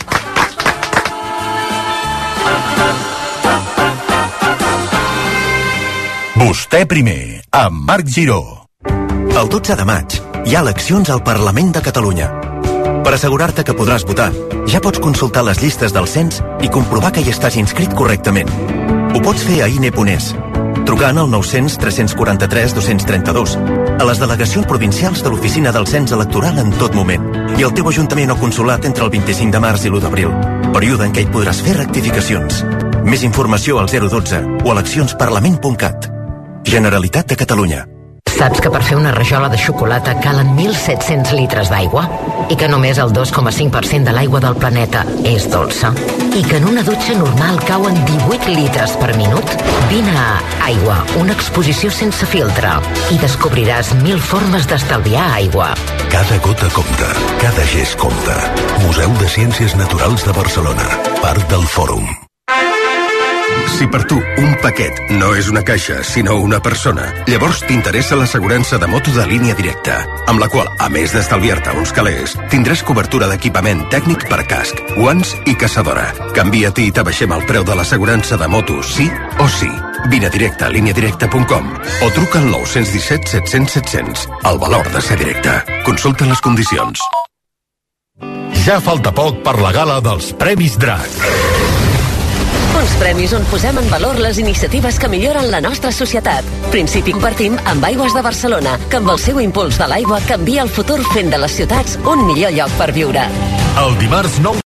Vostè primer, amb Marc Giró. El dotze de maig hi ha eleccions al Parlament de Catalunya. Per assegurar-te que podràs votar, ja pots consultar les llistes del cens i comprovar que hi estàs inscrit correctament. Ho pots fer a i ne punt es, trucant al nou cents, tres quaranta-tres, dos trenta-dos, a les delegacions provincials de l'Oficina del Cens Electoral en tot moment, i al teu ajuntament o consulat entre el vint-i-cinc de març i l'u d'abril, període en què hi podràs fer rectificacions. Més informació al zero dotze o eleccions parlament punt cat. Generalitat de Catalunya. Saps que per fer una rajola de xocolata calen mil set-cents litres d'aigua? I que només el dos coma cinc per cent de l'aigua del planeta és dolça? I que en una dutxa normal cauen divuit litres per minut? Vine a Aigua, una exposició sense filtre, i descobriràs mil formes d'estalviar aigua. Cada gota compta, cada gest compta. Museu de Ciències Naturals de Barcelona, part del Fòrum. Si per tu un paquet no és una caixa, sinó una persona, llavors t'interessa l'assegurança de moto de Línia Directa, amb la qual, a més d'estalviar-te uns calés, tindràs cobertura d'equipament tècnic per casc, guants i caçadora. Canvia-t'hi i t'abaixem el preu de l'assegurança de moto, sí o sí. Vine directe a línia directa punt com o truca al nou un set set cents set cents. El valor de ser directe. Consulta les condicions. Ja falta poc per la gala dels Premis Drac. Uns premis on posem en valor les iniciatives que milloren la nostra societat. Principi compartim amb Aigües de Barcelona, que amb el seu impuls de l'aigua canvia el futur fent de les ciutats un millor lloc per viure. El dimarts nou